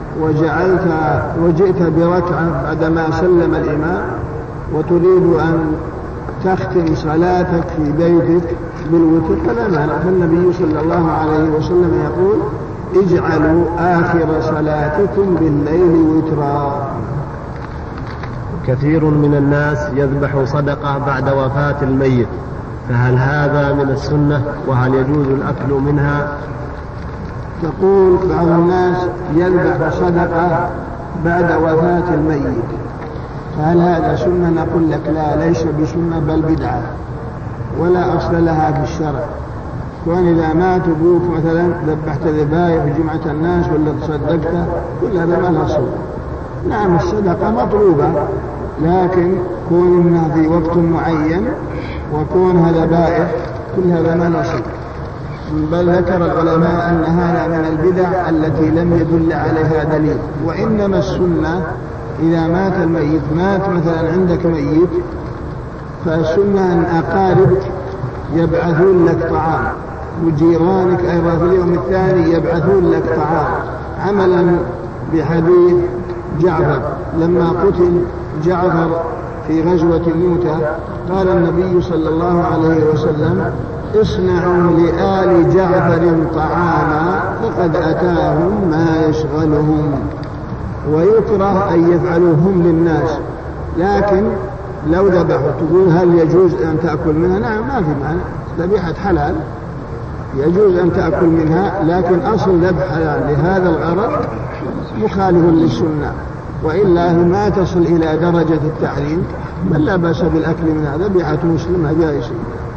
وجئت بركعة بعدما سلم الإمام وتريد أن تختم صلاتك في بيتك بالوتر فلا مانع. فالنبي صلى الله عليه وسلم يقول اجعلوا آخر صلاتكم بالليل وترا. كثير من الناس يذبح صدقة بعد وفاة الميت، فهل هذا من السنة وهل يجوز الأكل منها؟ تقول بعض الناس يذبح صدقة بعد وفاة الميت، فهل هذا سنة؟ نقول لك لا، ليس بسنة بل بدعة ولا أصل لها في الشرع. وأن إذا مات أبوك مثلا ذبحت ذبايح في جمعة الناس ولا تصدقت، كل هذا ما له أصل. نعم الصدقة مطلوبة، لكن كونها في وقت معين وكونها ذبائح كل هذا ما له أصل. بل ذكر العلماء أن هذا من البدع التي لم يدل عليها دليل. وإنما السنة إذا مات الميت، مات مثلا عندك ميت، فالسنة أن أقاربك يبعثون لك طعام وجيرانك أيضا في اليوم الثاني يبعثون لك طعام، عملا بحديث جعفر لما قتل جعفر في غزوة موتة قال النبي صلى الله عليه وسلم اصنعوا لآل جعفر طعاما فقد أتاهم ما يشغلهم. ويكره أن يفعلوهم للناس، لكن لو ذبحوا تقول هل يجوز أن تأكل منها؟ نعم ما في معنى، ذبيحة حلال يجوز أن تأكل منها، لكن أصل ذبح لهذا الغرض مخالف للسنة، وإلا ما تصل إلى درجة التحريم، بل لا بأس بالأكل منها، ذبيحة مسلمة جائزة.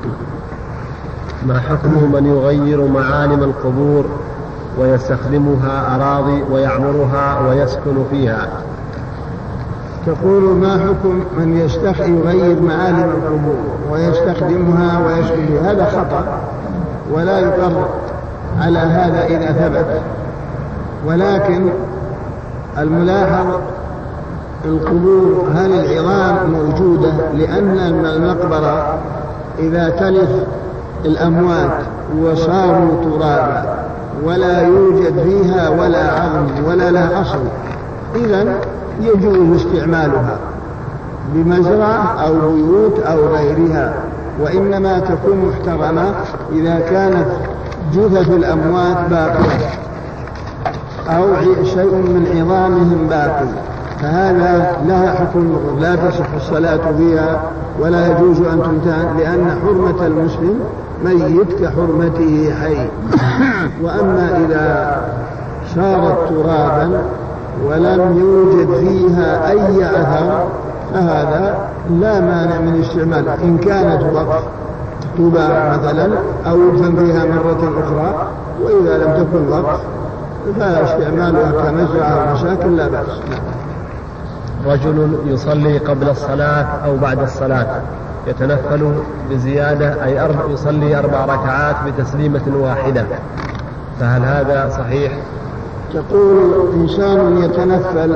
ما حكم من يغير معالم القبور ويستخدمها أراضي ويعمرها ويسكن فيها؟ تقول ما حكم من يغير معالم القبور ويستخدمها ويسكن فيها؟ هذا خطأ ولا يقر على هذا إذا ثبت، ولكن الملاحظ القبور هل العظام موجودة؟ لأن المقبرة إذا تلف الأموات وصاروا ترابا ولا يوجد فيها ولا عظم ولا لها أصل، إذن يجوز استعمالها بمزرعة أو بيوت أو غيرها، وإنما تكون محترمة إذا كانت جثث الأموات باقية أو شيء من عظامهم باقي، فهذا لها حكم لا تصح الصلاة فيها ولا يجوز أن تمتهن، لأن حرمة المسلم ميت كحرمته حي. وأما إذا صارت ترابا ولم يوجد فيها أي أثر فهذا لا مانع من استعمالها، إن كانت وقف تباع مثلا أو يدفن فيها مرة أخرى، وإذا لم تكن وقف فاستعمالها كمزرعة ومساكن لا بأس. رجل يصلي قبل الصلاة أو بعد الصلاة يتنفل بزيادة، أي يصلي 4 ركعات بتسليمة واحدة، فهل هذا صحيح؟ تقول إنسان يتنفل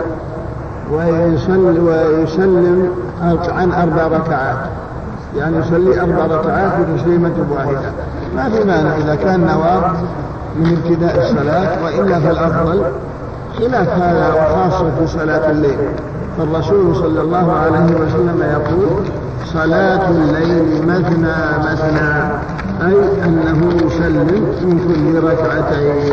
ويسلم عن 4 ركعات، يعني يصلي 4 ركعات بتسليمة واحدة، ما في مانع إذا كان نوى من ابتداء الصلاة، وإلا فالأفضل خلاف هذا، وخاصة في صلاة الليل. فالرسول صلى الله عليه وسلم يقول: صلاة الليل مثنى مثنى، أي أنه يسلم من كل ركعتين.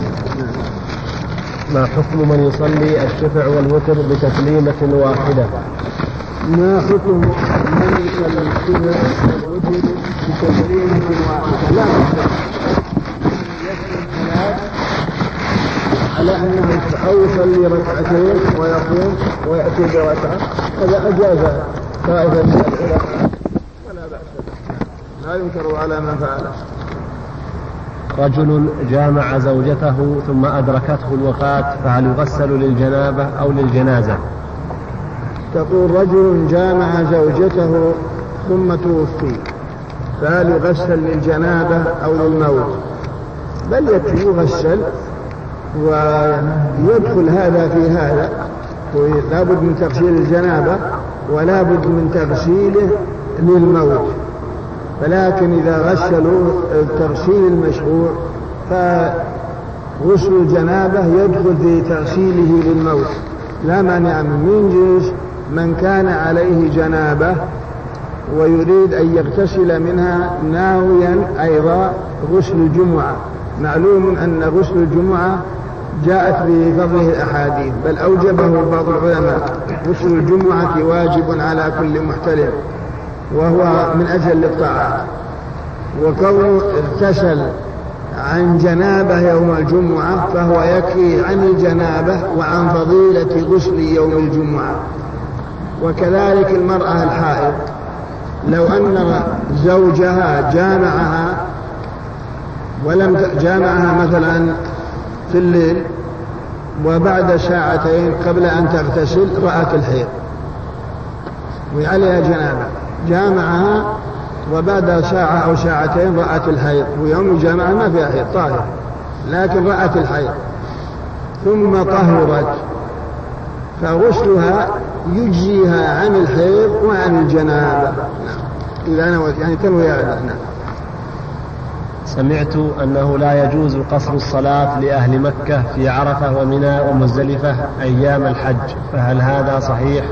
ما حكم من يصلي الشفع والوتر بتسليمة واحدة؟ ما حكم من يصلي الشفع والوتر بتسليمة واحدة؟ لا يسلم على أنه أو يصلي ركعتين ويقوم ويأتي بركعة، هذا أجاز طائفة من العلماء ولا بأس، لا ينكر على من فعله. رجل جامع زوجته ثم أدركته الوفاة، فهل يغسل للجنابة أو للجنازة؟ تقول: رجل جامع زوجته ثم توفي، فهل يغسل للجنابة أو للموت؟ بل يكفي يغسل، ويدخل هذا في هذا، لا بد من تغسيل الجنابة ولا بد من تغسيله للموت. ولكن إذا غسلوا التغسيل المشروع فغسل الجنابة يدخل في تغسيله للموت، لا مانع من جنس من كان عليه جنابة ويريد أن يغتسل منها ناويا أيضا غسل الجمعة. معلوم أن غسل الجمعة جاءت بفضله الأحاديث، بل أوجبه بعض العلماء. غسل الجمعة واجب على كل محتلم، وهو من أجل الطاعة. وكونه اغتسل عن جنابه يوم الجمعة فهو يكفي عن الجنابة وعن فضيلة غسل يوم الجمعة. وكذلك المرأة الحائض، لو أن زوجها جامعها مثلا في الليل وبعد ساعتين قبل أن تغتسل رأت الحيض وعليها جنابة، جامعها وبعد ساعة أو ساعتين رأت الحيض، ويوم الجامعة ما فيها حيض طاهر، لكن رأت الحيض ثم طهرت، فغسلها يجزيها عن الحيض وعن الجنابة. إذا نوت يعني تنوي هذا. سمعت أنه لا يجوز قصر الصلاة لأهل مكة في عرفة ومنى ومزدلفة أيام الحج، فهل هذا صحيح؟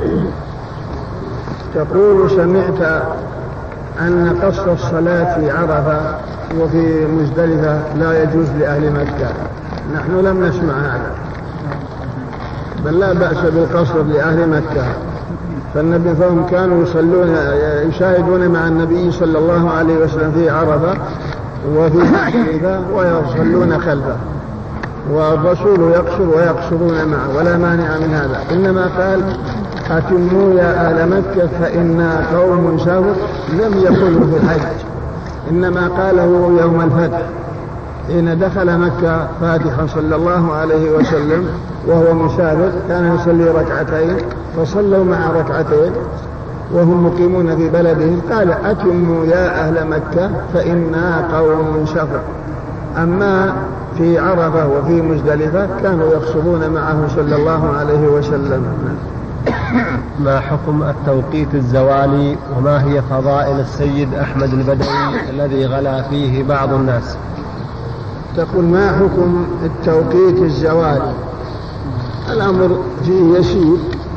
تقول: سمعت أن قصر الصلاة في عرفة وفي مزدلفة لا يجوز لأهل مكة. نحن لم نسمع هذا، بل لا بأس بالقصر لأهل مكة، فالنبي فهم كانوا يشاهدون مع النبي صلى الله عليه وسلم في عرفة وفي مزدلفة ويصلون خلفه، والرسول يقصر ويقصرون معه، ولا مانع من هذا. إنما قال: أتموا يا أهل مكة فإنا قوم سافر، لم يقله في الحج، إنما قاله يوم الفتح حين دخل مكة فاتحا صلى الله عليه وسلم وهو مسافر، كان يصلي ركعتين فصلوا مع ركعتين وهم مقيمون في بلدهم، قال: أتموا يا أهل مكة فإنا قوم سافر. أما في عرفة وفي مزدلفة كانوا يقصرون معه صلى الله عليه وسلم. ما حكم التوقيت الزوالي، وما هي فضائل السيد أحمد البدوي الذي غلا فيه بعض الناس؟ تقول: ما حكم التوقيت الزوالي؟ الأمر فيه يسير،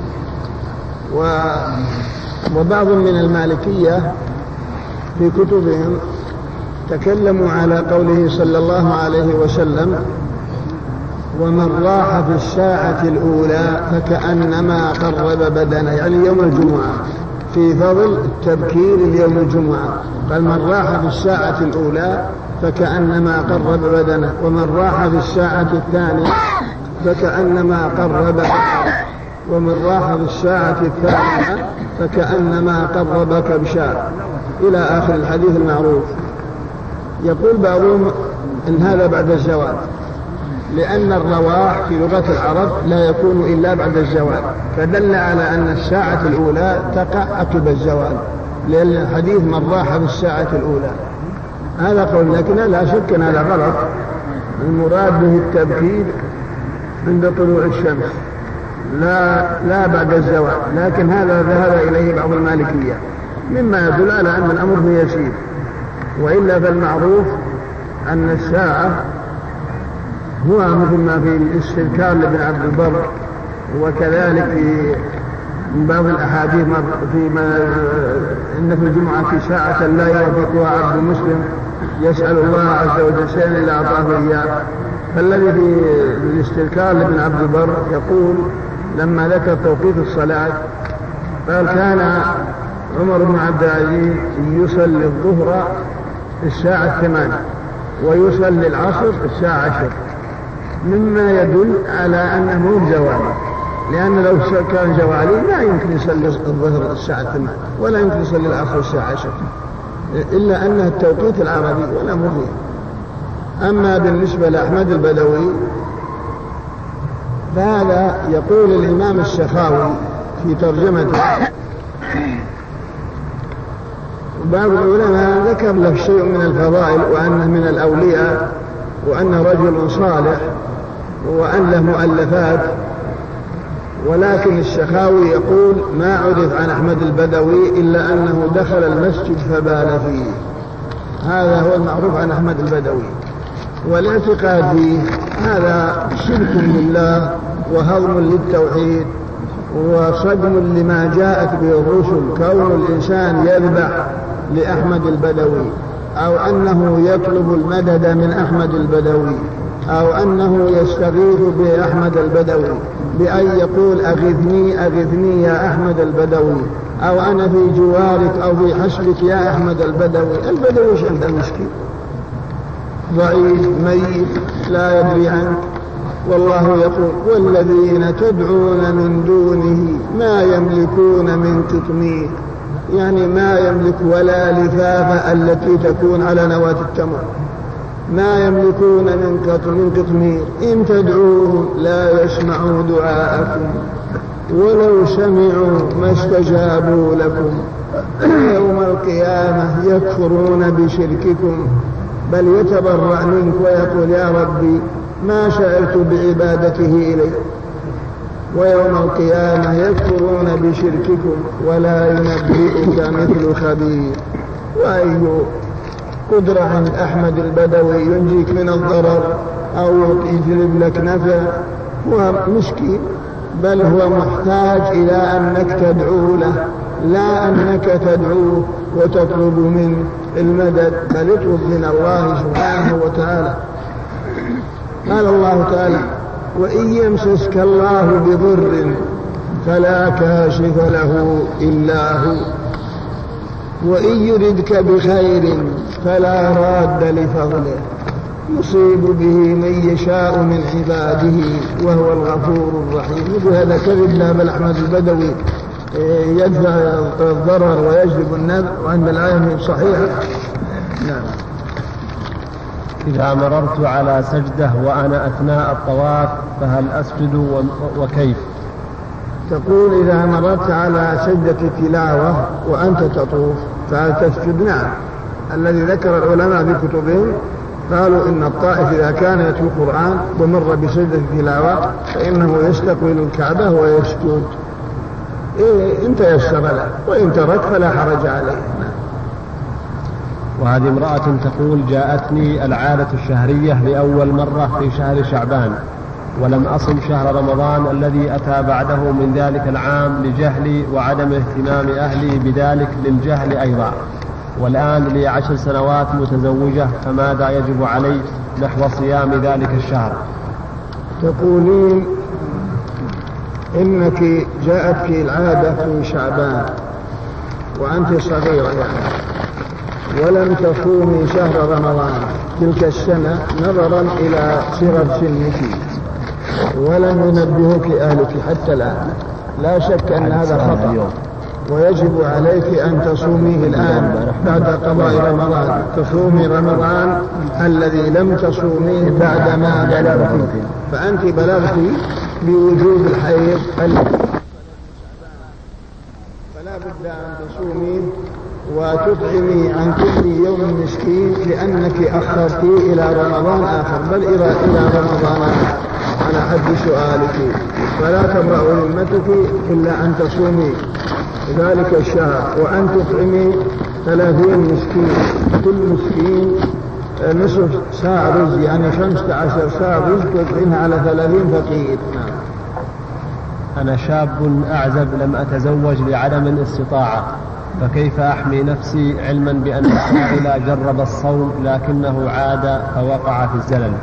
وبعض من المالكية في كتبهم تكلموا على قوله صلى الله عليه وسلم: ومن راح في الساعة الأولى فكأنما قرب بدنه، يعني يوم الجمعة، في فضل التبكير اليوم الجمعة. قال: من راح في الساعة الأولى فكأنما قرب بدنه، ومن راح في الساعة الثانية فكأنما قرب بدنه، ومن راح في الساعة الثالثة فكأنما قرب كبشا، إلى آخر الحديث المعروف. يقول بعضهم إن هذا بعد الزوال، لأن الرواح في لغة العرب لا يكون إلا بعد الزوال، فدل على أن الساعة الأولى تقع عقب الزوال، لأن الحديث من راح في الساعة الأولى. هذا قول، لكن لا شك أن هذا غلط. المراد به التبكير عند طلوع الشمس لا بعد الزوال، لكن هذا ذهب إليه بعض المالكية مما يدل على أن الأمر يسير. وإلا فالمعروف أن الساعة هو مثل ما في الاستذكار لابن عبد البر، وكذلك في بعض الأحاديث فيما إن في الجمعة ساعة لا يوافقها عبد مسلم يسأل الله عز وجل شيئا إلا أعطاه إياه. فالذي في الاستذكار لابن عبد البر يقول لما ذكر توقيت الصلاة قال كان عمر بن عبد العزيز يصلي الظهر الساعة 8 ويصلي العصر الساعة 10، مما يدل على أنه زوالي، لأن لو كان زوالي لا يمكن يصلي الظهر الساعة 8 ولا يمكن يصلي العصر الساعة 10، إلا أنه التوقيت العربي ولا مضي. أما بالنسبة لأحمد البدوي فهذا يقول الإمام السخاوي في ترجمته، بعض العلماء ذكر له شيء من الفضائل وأنه من الأولياء وأنه رجل صالح وأن له مؤلفات، ولكن السخاوي يقول ما عرف عن أحمد البدوي إلا أنه دخل المسجد فبال فيه. هذا هو المعروف عن أحمد البدوي، والاعتقاد فيه هذا شرك بالله وهضم للتوحيد وصدم لما جاءت به الرسل، كون الإنسان يذبح لأحمد البدوي أو أنه يطلب المدد من أحمد البدوي أو أنه يستغيث بأحمد البدوي بأن يقول أغثني أغثني يا أحمد البدوي، أو أنا في جوارك أو في حسبك يا أحمد البدوي. البدوي ايش عنده مسكين ضعيف ميت لا يدري عنه، والله يقول والذين تدعون من دونه ما يملكون من قطمير، يعني ما يملك ولا لفافة التي تكون على نواة التمر، ما يملكون من قطمير إن تدعوهم لا يسمعوا دعاءكم ولو سمعوا ما استجابوا لكم يوم القيامة يكفرون بشرككم بل يتبرأ منك ويقول يا ربي ما شعرت بعبادته إليه، ويوم القيامة يكفرون بشرككم ولا ينبئك مثل خبير. وأي قدرة عن أحمد البدوي ينجيك من الضرر أو يجلب لك نفع؟ هو مسكين، بل هو محتاج إلى أنك تدعو له، لا أنك تدعوه وتطلب منه المدد، بل اطلب من الله سبحانه وتعالى. قال الله تعالى وإن يمسسك الله بضر فلا كاشف له إلا هو وإن يردك بخير فلا راد لفضله يصيب به من يشاء من عباده وهو الغفور الرحيم. بهذا كذب لا بل أحمد البدوي يدفع الضرر ويجلب النفع، وأن الآية صحيحة. نعم. إذا مررت على سجدة وأنا أثناء الطواف فهل أسجد وكيف؟ تقول إذا مررت على سجدة تلاوة وأنت تطوف فهل تسجد؟ نعم. الذي ذكر العلماء في كتبهم قالوا إن الطائف إذا كان يتلو القرآن ومر بسجدة تلاوة فإنه يستقبل الكعبة ويسجد إن تيسر له، وإن ترك فلا حرج عليه. وهذه امرأة تقول جاءتني العادة الشهرية لأول مرة في شهر شعبان ولم أصم شهر رمضان الذي أتى بعده من ذلك العام لجهلي وعدم اهتمام أهلي بذلك للجهل أيضا، والآن لي 10 سنوات متزوجة، فماذا يجب علي نحو صيام ذلك الشهر؟ تقولين إنك جاءتك العادة في شعبان وأنت صغيرة يعني ولم تصومي شهر رمضان تلك السنة نظرا إلى صغر سنك ولم ينبهك أهلك حتى الآن. لا شك أن هذا خطأ، ويجب عليك أن تصوميه الآن بعد قضاء رمضان، تصومي رمضان الذي لم تصوميه بعد ما بلغت، فأنت بلغت بوجوب الحيض فلا بد أن تصوميه وتطعمي عن كل يوم مسكين، لأنك أخرتي إلى رمضان آخر، بل إلى رمضان على حد سؤالك، فلا تبرأ ذمتك إلا أن تصومي ذلك الشهر، وأن تطعمي 30 مسكين، كل مسكين نصف ساعة رز، يعني 15 ساعة رز تطعمها على 30 فقير. أنا شاب أعزب لم أتزوج لعدم الاستطاعة، فكيف أحمي نفسي علما بأن السائل جرب الصوم لكنه عاد فوقع في الزلل؟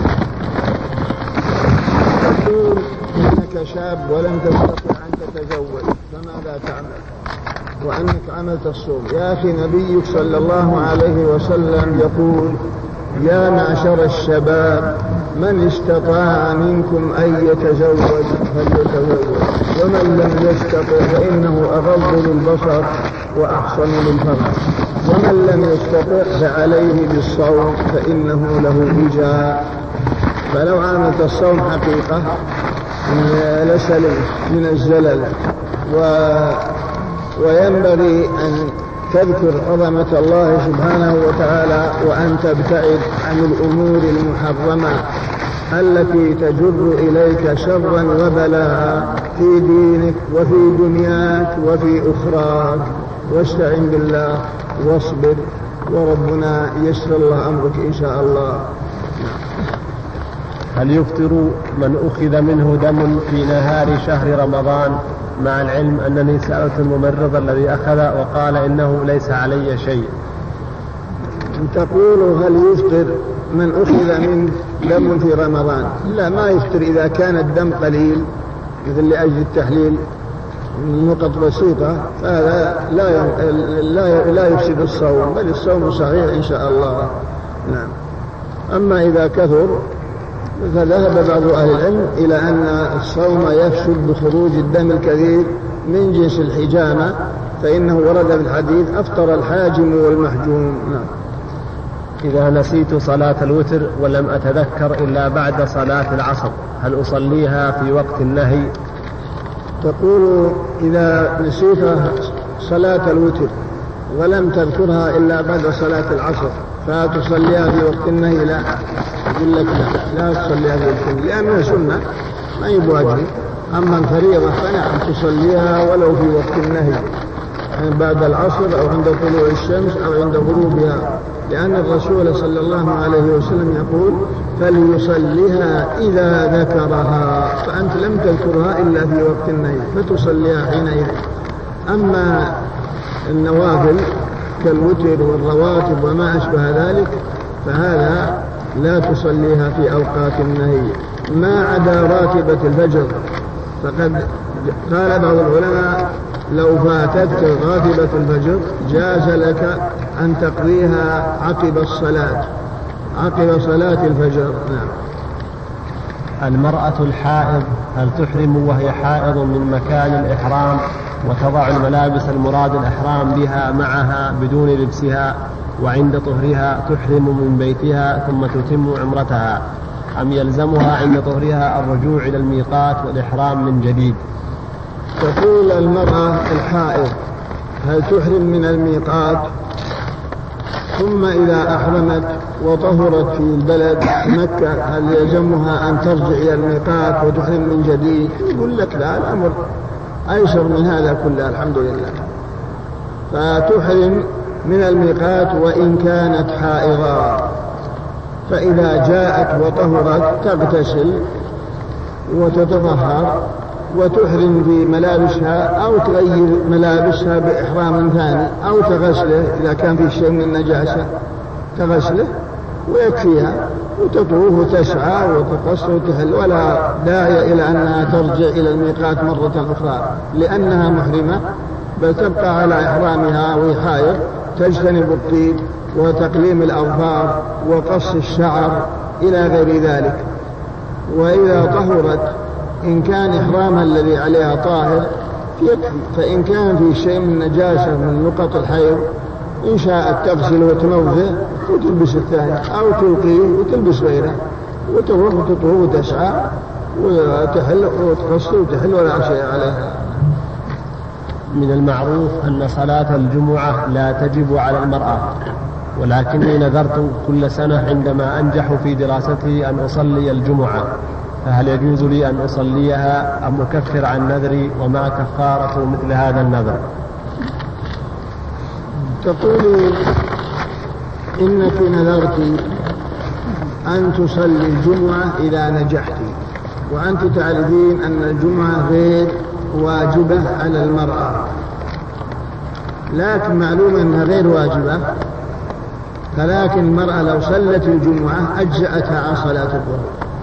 تقول إنك شاب ولم تستطع أن تتزوج فماذا تعمل؟ وأنك عملت الصوم. يا أخي نبيك صلى الله عليه وسلم يقول: يا معشر الشباب من استطاع منكم أن يتزوج فليتزوج، ومن لم يستطع فإنه أغض للبصر وأحصن للفرج، ومن لم يستطع فعليه بالصوم فإنه له وجاء. فلو عملت الصوم حقيقة لسلم من الزلل، وينبغي أن تذكر عظمة الله سبحانه وتعالى، وأن تبتعد عن الأمور المحرمة التي تجر إليك شرا وبلاء في دينك وفي دنياك وفي أخراك. واستعن بالله واصبر، وربنا يسر الله أمرك إن شاء الله. هل يفطر من أخذ منه دم في نهار شهر رمضان، مع العلم أنني سألت الممرض الذي أخذ وقال إنه ليس علي شيء؟ تقول هل يفطر من أخذ من دم في رمضان؟ لا، ما يفطر إذا كان الدم قليل مثل لأجل التحليل نقط بسيطة، فهذا لا يفسد الصوم، بل الصوم صحيح إن شاء الله. نعم. أما إذا كثر فذهب بعض أهل العلم إلى أن الصوم يفسد بخروج الدم الكثير من جنس الحجامة، فإنه ورد في الحديث: أفطر الحاجم والمحجوم. نعم. إذا نسيت صلاة الوتر ولم أتذكر إلا بعد صلاة العصر، هل أصليها في وقت النهي؟ تقول إذا نسيت صلاة الوتر ولم تذكرها إلا بعد صلاة العصر فتصليها في وقت النهي؟ لا، يقول لك لا تصليها في وقت النهي لأنها سنة ما يبواجه. أما الفريضة فنعم تصليها ولو في وقت النهي، يعني بعد العصر أو عند طلوع الشمس أو عند غروبها، لأن الرسول صلى الله عليه وسلم يقول: فليصليها إذا ذكرها، فأنت لم تذكرها إلا في وقت النهي فتصليها حينئذ. أما النوافل كالوتر والرواتب وما أشبه ذلك فهذا لا تصليها في أوقات النهي، ما عدا راتبة الفجر، فقد قال بعض العلماء: لو فاتتك راتبة الفجر جاز لك أن تقضيها عقب صلاة الفجر. نعم. المرأة الحائض هل تحرم وهي حائض من مكان الإحرام وتضع الملابس المراد الإحرام بها معها بدون لبسها، وعند طهرها تحرم من بيتها ثم تتم عمرتها، أم يلزمها عند طهرها الرجوع إلى الميقات والإحرام من جديد؟ تقول المرأة الحائض هل تحرم من الميقات ثم إذا أحرمت وطهرت في البلد مكة هل يلزمها أن ترجع إلى الميقات وتحرم من جديد؟ يقول لك لا، الأمر أيسر من هذا كله الحمد لله. فتحرم من الميقات وإن كانت حائضا، فإذا جاءت وطهرت تغتسل وتتطهر وتحرم بملابسها أو تغير ملابسها بإحرام ثاني أو تغسله إذا كان في شيء من النجاسة تغسله ويكفيها وتطوف وتسعى وتقصر وتحل، ولا داعي إلى أنها ترجع إلى الميقات مرة أخرى لأنها محرمة، بل تبقى على إحرامها وهي حائض، تجتنب الطيب وتقليم الأظفار وقص الشعر إلى غير ذلك. وإذا طهرت إن كان إحرامها الذي عليها طاهر يكفي، فإن كان في شيء من نجاسة من نقط الحيض إن شاءت تغسل وتنظف وتلبس الثاني أو تلقيه وتلبس غيره وتروح وتطوف وتسعى وتحل وتقصر وتحل ولا شيء عليها. من المعروف أن صلاة الجمعة لا تجب على المرأة، ولكني نذرت كل سنة عندما أنجح في دراستي أن أصلي الجمعة، فهل يجوز لي أن أصليها أم أكفر عن نذري وما كفارة مثل هذا النذر؟ تقول إنك نذرت أن تصلي الجمعة إذا نجحت، وأنت تعرفين أن الجمعة غير واجبة على المرأة، لكن معلوم أنها غير واجبة، فلكن المرأة لو صلت الجمعة أجزأتها عن صلاة الظهر.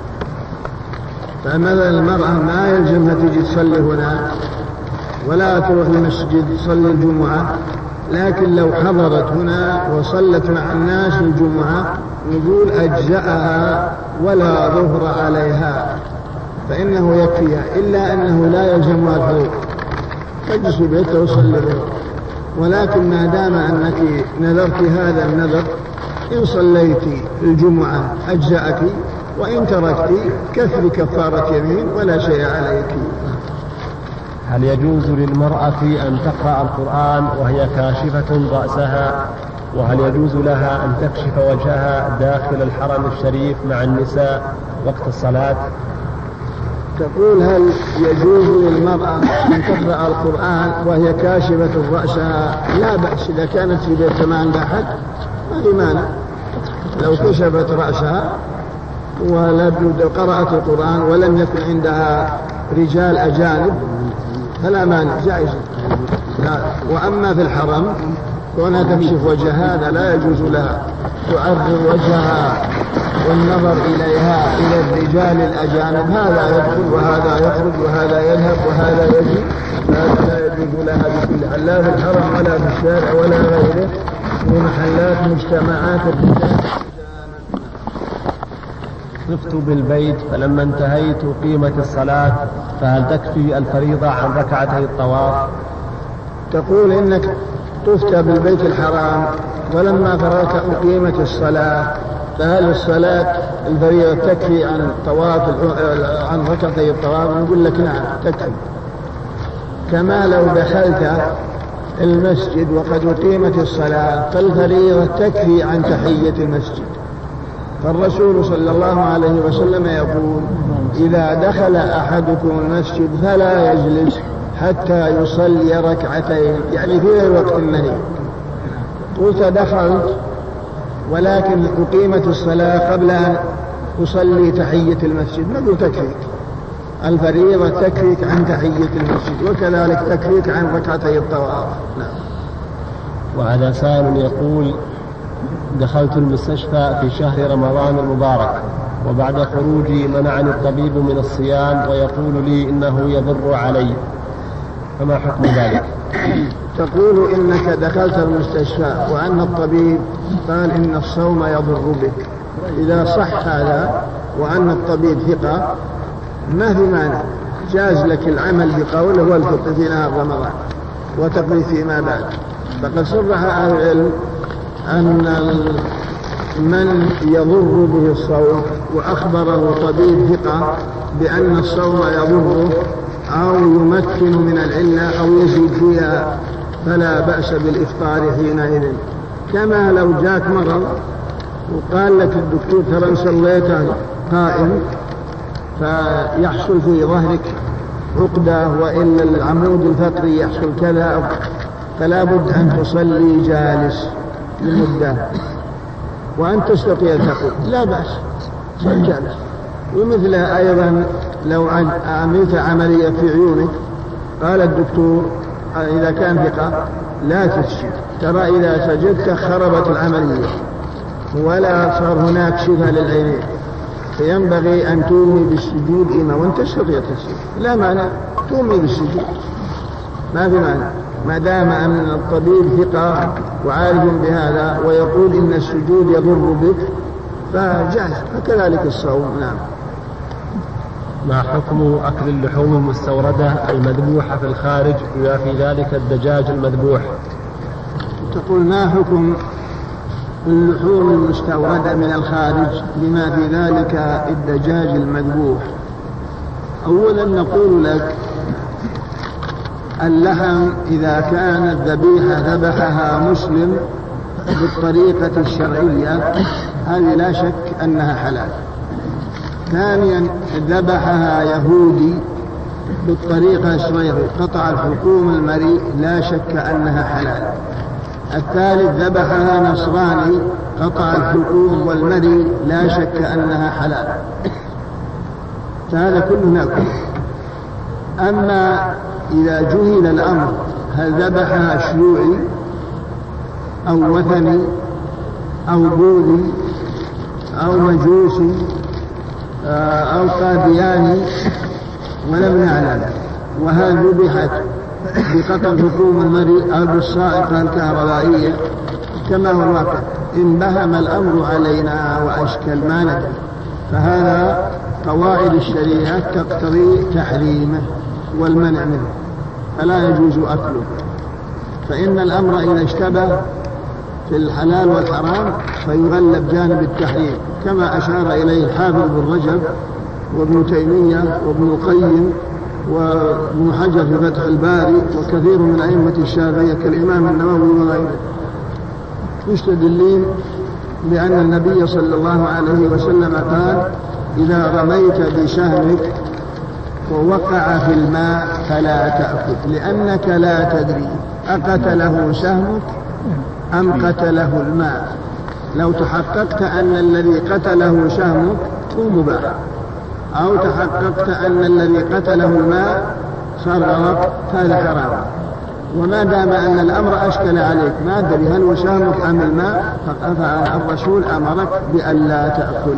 فمثلا المرأة ما يلزمها تجي تصلي هنا ولا تروح المسجد تصلي الجمعة، لكن لو حضرت هنا وصلت مع الناس الجمعة نقول أجزأها ولا ظهر عليها، فإنه يكفيها، إلا أنه لا يلزمها الحضور، تجلس بيتها وصلي الظهر. ولكن ما دام أنك نذرت هذا النذر، إن صليت الجمعة أجزأك، وإن تركت كفر كفارة يمين ولا شيء عليك. هل يجوز للمرأة أن تقرأ القرآن وهي كاشفة رأسها؟ وهل يجوز لها أن تكشف وجهها داخل الحرم الشريف مع النساء وقت الصلاة؟ تقول هل يجوز للمرأة أن تقرأ القرآن وهي كاشفة رأسها؟ لا بأس، إذا كانت في بيت ما عندها أحد ما في مانع. لو كشفت رأسها وقرأت القرآن ولم يكن عندها رجال أجانب فلا مانع، جائز. وأما في الحرم كونها تكشف وجهها هذا لا يجوز لها، تعرض وجهها والنظر إليها إلى الرجال الأجانب، هذا يدخل وهذا يخرج وهذا يذهب وهذا يجي، هذا لا يجوز لها بكل حال، لا في الحرم ولا في الشارع ولا غيره من محلات مجتمعات الرجال. طفت بالبيت فلما انتهيت قيمة الصلاة، فهل تكفي الفريضة عن ركعتي الطواف؟ تقول إنك طفت بالبيت الحرام ولما فرغت أقيمت الصلاة، فهل الصلاة الفريضة تكفي عن عن ركعتي الطواف؟ نقول لك نعم تكفي، كما لو دخلت المسجد وقد أقيمت الصلاة فالفريضة تكفي عن تحية المسجد. فالرسول صلى الله عليه وسلم يقول إذا دخل أحدكم المسجد فلا يجلس حتى يصلي ركعتين، يعني في غير وقت النهي. قلت دخلت ولكن أقيمت الصلاة قبل أن أصلي تحية المسجد، نقول تكفيك الفريضة، تكفيك عن تحية المسجد، وكذلك تكفيك عن ركعتي الطواف. نعم. وهذا سائل يقول دخلت المستشفى في شهر رمضان المبارك، وبعد خروجي منعني الطبيب من الصيام ويقول لي إنه يضر علي، فما حكم ذلك؟ تقول إنك دخلت المستشفى وأن الطبيب قال إن الصوم يضر بك، إذا صح هذا وأن الطبيب ثقة ما في مانع، جاز لك العمل بقوله والفطر في نهار رمضان وتقضي فيما بعد. فقد صرح أهل العلم أن من يضر به الصوم وأخبره طبيب ثقة بأن الصوم يضره أو يمكن من العلة أو يزيد فيها فلا بأس بالإفطار حينئذ. كما لو جاك مرض وقال لك الدكتور ترى صليت قائم فيحصل في ظهرك عقدة وإلا العمود الفقري يحصل كذا، فلا بد أن تصلي جالس لمدة، وأن تستطيع تقول لا بأس صل جالس. ومثلها أيضا لو عملت عملية في عيونك قال الدكتور إذا كان ثقة لا تسجد، ترى إذا سجدت خربت العملية ولا صار هناك شفاء للعينين، فينبغي أن تومي بالسجود إما وأنت تستطيع تسجد، لا معنى تومي بالسجود ما في معنى، ما دام أن الطبيب ثقة وعارف بهذا ويقول إن السجود يضر بك فجاز، فكذلك الصوم. نعم. ما حكم أكل اللحوم المستوردة المذبوحة في الخارج بما في ذلك الدجاج المذبوح؟ تقول ما حكم اللحوم المستوردة من الخارج بما في ذلك الدجاج المذبوح؟ أولا نقول لك اللحم إذا كانت ذبيحة ذبحها مسلم بالطريقة الشرعية هذه لا شك أنها حلال، ثانيا ذبحها يهودي بالطريقة الصغيرة قطع الحلقوم المريء لا شك أنها حلال. الثالث ذبحها نصراني قطع الحلقوم والمريء لا شك أنها حلال. فهذا كله ناكل. أما إذا جهل الأمر هل ذبحها شيوعي أو وثني أو بوذي أو مجوسي أو قادياني ولم نعلم، وهل ذبحت بقطع الحلقوم المريء أو بالصائقة الكهربائية كما هو الواقع، انبهم الأمر علينا وأشكل ما ندري، فهذا قواعد الشريعة تقتضي تحريمه والمنع منه، فلا يجوز أكله. فإن الأمر إذا اشتبه في الحلال والحرام فيغلب جانب التحريم، كما أشار إليه الحافظ بن رجب وابن تيمية وابن القيم وابن حجر في فتح الباري وكثير من أئمة الشافعية كالإمام النووي وغيره، مستدلين بأن النبي صلى الله عليه وسلم قال: إذا رميت بسهمك ووقع في الماء فلا تأخذ، لأنك لا تدري أقتله سهمك أم قتله الماء. لو تحققت أن الذي قتله سهمك هو مباح، أو تحققت أن الذي قتله الماء صار غلط، هذا حرام. وما دام أن الأمر أشكل عليك ما أدري هل هو سهمك أم الماء، فالرسول أمرك بأن لا تأكل.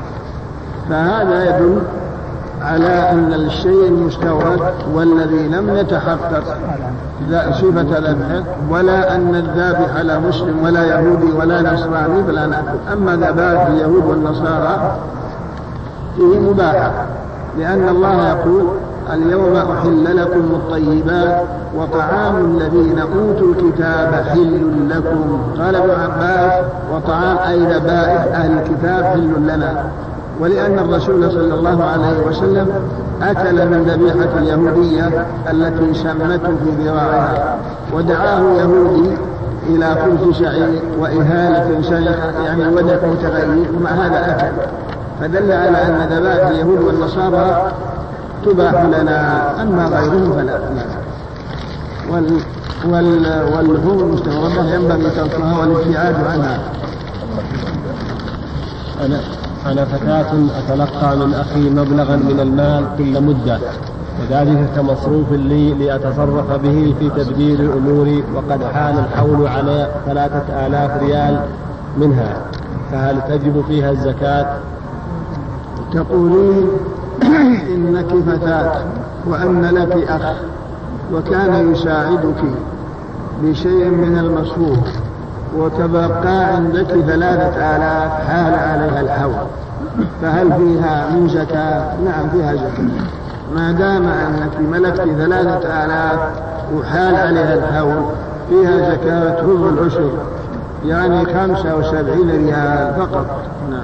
فهذا يدل على أن الشيء المستورد والذي لم يتحقق صفة ذبحه ولا أن الذابح لا مسلم ولا يهودي ولا نصراني فلا نأكل. أما ذبائح اليهود والنصارى فيه مباحة، لأن الله يقول: اليوم أحل لكم الطيبات وطعام الذين أوتوا الكتاب حل لكم. قال ابن عباس: وطعام أي ذبائح أهل الكتاب حل لنا. ولأن الرسول صلى الله عليه وسلم أكل من ذبيحة اليهودية التي شمته في ذراعها، ودعاه يهودي إلى خبز شعير وإهالة شيخة، يعني ودك متغير، ومع هذا أكل، فدل على أن ذبائح اليهود والنصارى تباح لنا، أما غيرهم فلا. واللحوم المستوردة ينبغي تركها والابتعاد عنها. أنا فتاة أتلقى من أخي مبلغا من المال كل مدة، وذلك كمصروف لي لأتصرف به في تدبير أموري، وقد حان الحول على 3000 ريال منها، فهل تجب فيها الزكاة؟ تقولين إنك فتاة وأن لك أخ وكان يساعدك بشيء من المصروف وتبقى عندك 3000 حال عليها الحول، فهل فيها من زكاة؟ نعم فيها زكاة، ما دام أنك ملكت 3000 وحال عليها الحول فيها زكاة ربع العشر، يعني 75 ريال فقط. نعم.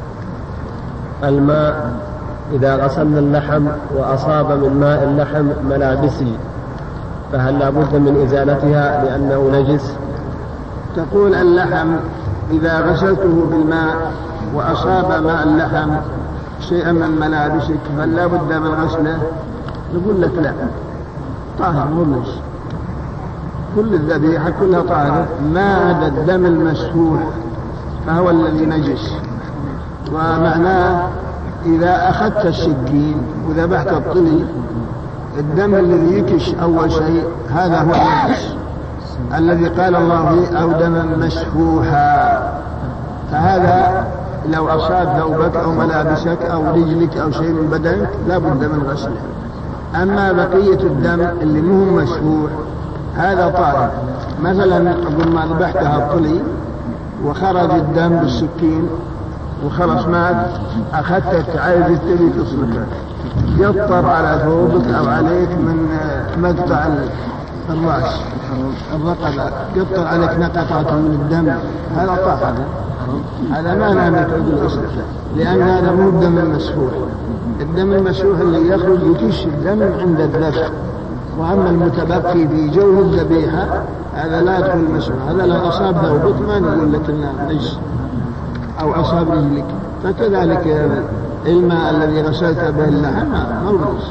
الماء إذا غسلنا اللحم وأصاب من ماء اللحم ملابسي فهل لا بد من إزالتها لأنه نجس؟ تقول اللحم إذا غسلته بالماء وأصاب ماء اللحم شيئا من ملابسك فهل لا بد من غسله؟ نقول لك لا، طاهر ملمس، كل الذبيحة كلها طاهرة ما عدا الدم المسفوح فهو الذي نجس. ومعناه إذا أخذت السكين وذبحت الطلي الدم الذي يكش أول شيء هذا هو النجس الذي قال الله فيه: أو دما مسفوحا. فهذا لو أصاب ثوبك أو ملابسك أو رجلك أو شيء من بدنك لا بد من غسله. أما بقية الدم اللي مو مسفوح هذا طاهر. مثلا أقول ما ذبحتها الطلي وخرج الدم بالسكين وخلص مات، أخذت عايز تبي تصلك يضطر على ثوبك أو عليك من مقطع الرأس الرقبة، يضطر عليك نقطة من الدم، هذا طاهر، هذا ما نعمل تقول أصلا، لأن هذا مو الدم المسفوح. الدم المسفوح اللي يخرج يكش الدم عند الذبح، وأما المتبقي في جو الذبيحة هذا لا يدخل المسفوح. هذا لو أصاب ثوبك ما نقول لك إنه نجس أو أصاب رجلك، فكذلك الماء الذي غسلت به اللحم موجود.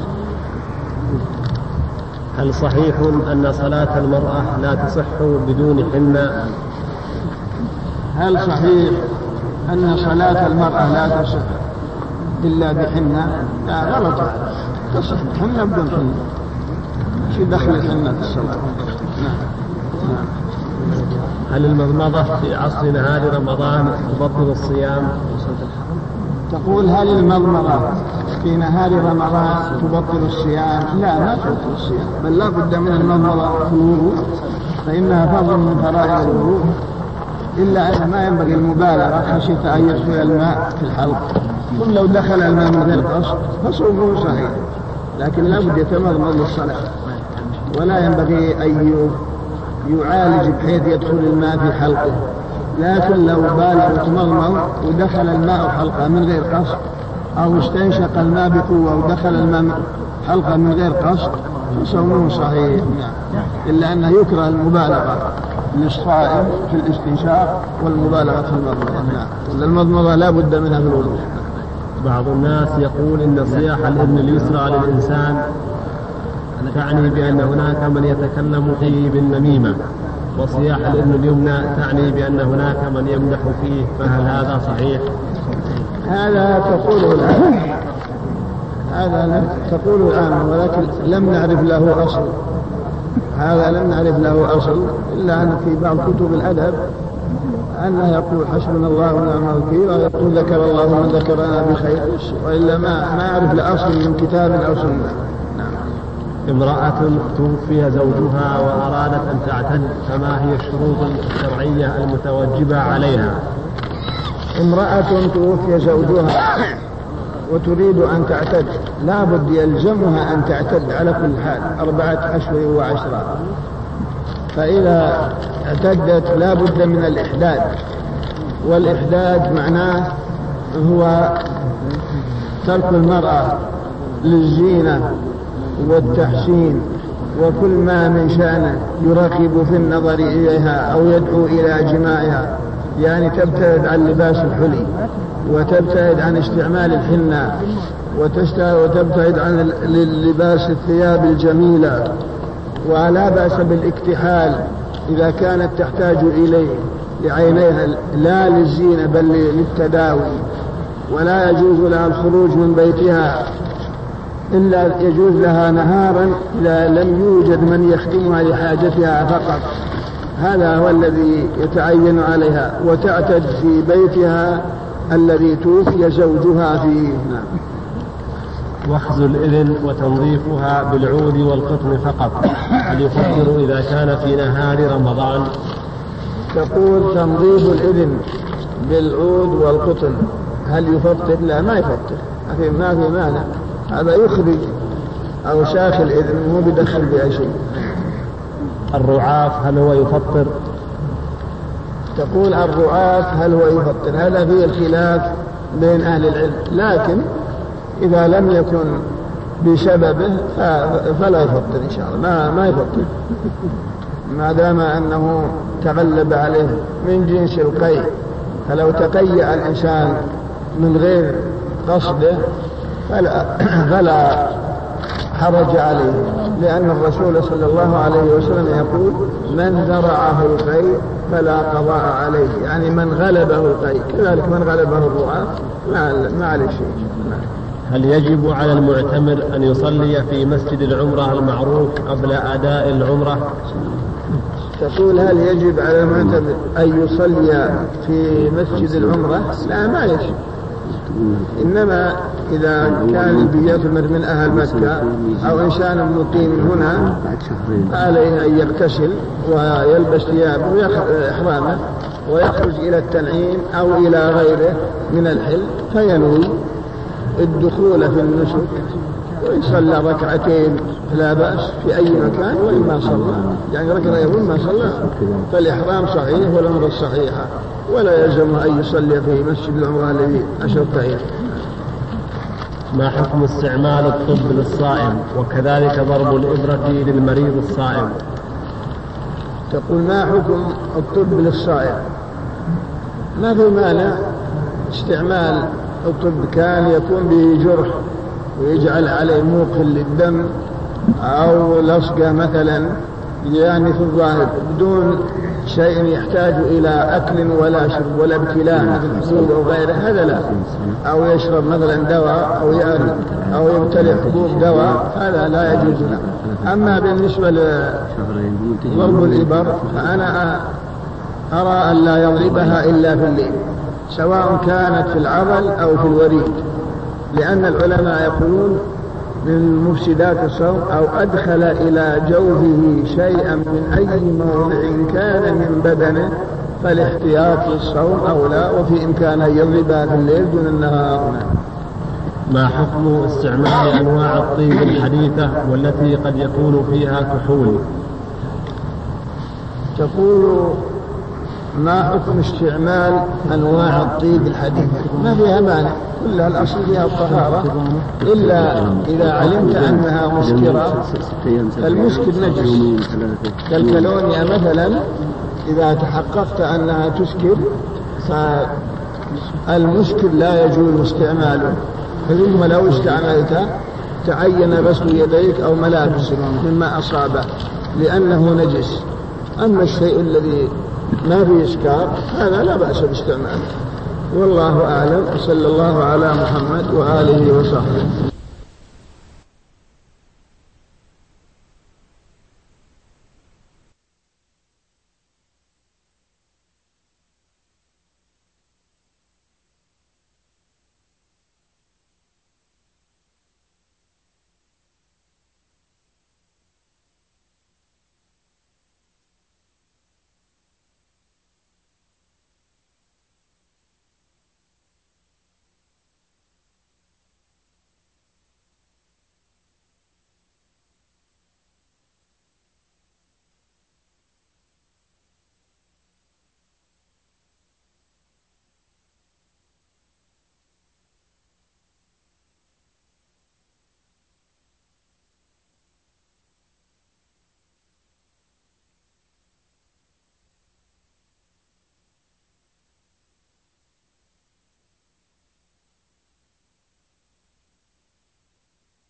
هل صحيح أن صلاة المرأة لا تصح بدون حنة؟ هل صحيح أن صلاة المرأة لا تصح إلا بحنة؟ لا، غلط. تصح حنة بدون حنة. شو دخل الحنة في الصلاة؟ نعم. هل المضمضة في عصر نهار رمضان تبطل الصيام؟ تقول هل المضمضة في نهار رمضان تبطل الصيام؟ لا، ما تبطل الصيام، بل لا بد من المضمضة في الوضوء، فإنها فرض من فرائض الوضوء، إلا أن ما ينبغي المبالغة خشية أن يدخل الماء في الحلق. ثم لو دخل الماء من غير قصد فصومه صحيح، لكن لا بد يتمضمض للصلاة، ولا ينبغي أن يعالج بحيث يدخل الماء في حلقه. لكن لو بالغ وتمضمض ودخل الماء حلقه من غير قصد، أو استنشق الماء بقوة ودخل الماء حلقه من غير قصد فصومه صحيح. إلا أنه يكره المبالغة للصائم في الاستنشاق والمبالغة في المضمضة. المضمضة لا بد منها في الوضوء. بعض الناس يقول إن صياح الإذن اليسرى للإنسان تعني بأن هناك من يتكلم فيه بالنميمة، وصياح الإذن اليمنى تعني بأن هناك من يمدح فيه، فهل هذا صحيح؟ هذا تقوله الآن، هذا تقوله الآن، ولكن لم نعرف له أصل. هذا لم نعرف له أصل، إلا أن في بعض كتب الأدب أنه يقول حسبنا الله ونعم الوكيل، ويقول ذكر الله من ذكرنا بخير، وإلا ما أعرف لأصل من كتاب أو سنة. امرأة توفي زوجها وأرادت أن تعتد، فما هي الشروط الشرعية المتوجبة عليها؟ امرأة توفي زوجها وتريد أن تعتد لا بد يلزمها أن تعتد على كل حال 4 أشهر و10. فإذا اعتدت لا بد من الإحداد، والإحداد معناه هو ترك المرأة للزينة والتحسين وكل ما من شأنه يرغب في النظر إليها أو يدعو إلى جماعها، يعني تبتعد عن لباس الحلي، وتبتعد عن استعمال الحنة، وتبتعد عن لباس الثياب الجميلة، ولا بأس بالاكتحال إذا كانت تحتاج إليه لعينيها لا للزينة بل للتداوي. ولا يجوز لها الخروج من بيتها إلا يجوز لها نهارا إذا لم يوجد من يخدمها لحاجتها فقط، هذا هو الذي يتعين عليها، وتعتد في بيتها الذي توفي زوجها فيه. وحز الإذن وتنظيفها بالعود والقطن فقط، هل يفطر إذا كان في نهار رمضان؟ تقول تنظيف الإذن بالعود والقطن هل يفطر؟ لا، ما يفطر، ما في مانع، هذا يخرج أو شاخ الإذن مو بدخل بأي شيء. الرعاف هل هو يفطر؟ تقول الرعاف هل هو يفطر؟ هذا فيه الخلاف بين أهل العلم، لكن إذا لم يكن بسببه فلا يفطر إن شاء الله، ما يفطر ما دام أنه تغلب عليه من جنس القيء. فلو تقيأ الإنسان من غير قصده فلا حرج عليه، لأن الرسول صلى الله عليه وسلم يقول من ذرعه القيء فلا قضاء عليه، يعني من غلبه القيء، كذلك من غلبه الرعاف ما عليه شيء. هل يجب على المعتمر أن يصلي في مسجد العمرة المعروف قبل أداء العمرة؟ تقول هل يجب على المعتمر أن يصلي في مسجد العمرة؟ لا، ما يجب، إنما إذا كان بيعتمر من أهل مكة أو إنسان مقيم هنا عليه أن يغتسل ويلبس ثيابه وإحرامه ويخرج إلى التنعيم أو إلى غيره من الحل، فينوي الدخول في النسك ويصلى ركعتين لا بأس في أي مكان، وإما صلى يعني ركعتين وإما صلى فالإحرام صحيح والعمرة صحيحة، ولا يلزم أن يصلي في مسجد العمرة الذي أشرت إليه. ما حكم استعمال الطب للصائم وكذلك ضرب الإبرة للمريض الصائم؟ تقول ما حكم الطب للصائم؟ ما في مانع استعمال الطب كان يكون به جرح ويجعل عليه موقل للدم أو لصقة مثلا يعني في الظاهر بدون شيء يحتاج إلى أكل ولا شرب ولا ابتلاء مثل حبوب أو غيره، هذا لا. أو يشرب مثلا دواء أو يبتلع حبوب دواء، هذا لا يجوز له. أما بالنسبة لضرب الإبر فأنا أرى أن لا يضربها إلا في الليل، سواء كانت في العضل أو في الوريد، لأن العلماء يقولون من مفسدات الصوم أو أدخل إلى جوفه شيئا من أي موضع كان من بدنه فالاحتياط للصوم أولى، وفي إمكانه يضربها في الليل دون النهار. ما حكم استعمال أنواع الطيب الحديثة والتي قد يكون فيها كحول؟ تقول ما حكم استعمال أنواع الطيب الحديثة؟ ما فيها مانع، كلها الأصل فيها الطهارة، إلا إذا علمت أنها مسكرة. المسكر نجس كالكالونيا مثلا، إذا تحققت أنها تسكر فالمسكر لا يجوز استعماله، ثم لو استعملته تعين غسل يديك أو ملابسك مما أصابه لأنه نجس. أما الشيء الذي ما فيه إسكار هذا لا بأس باستعماله، والله أعلم. صلى الله على محمد وآله وصحبه.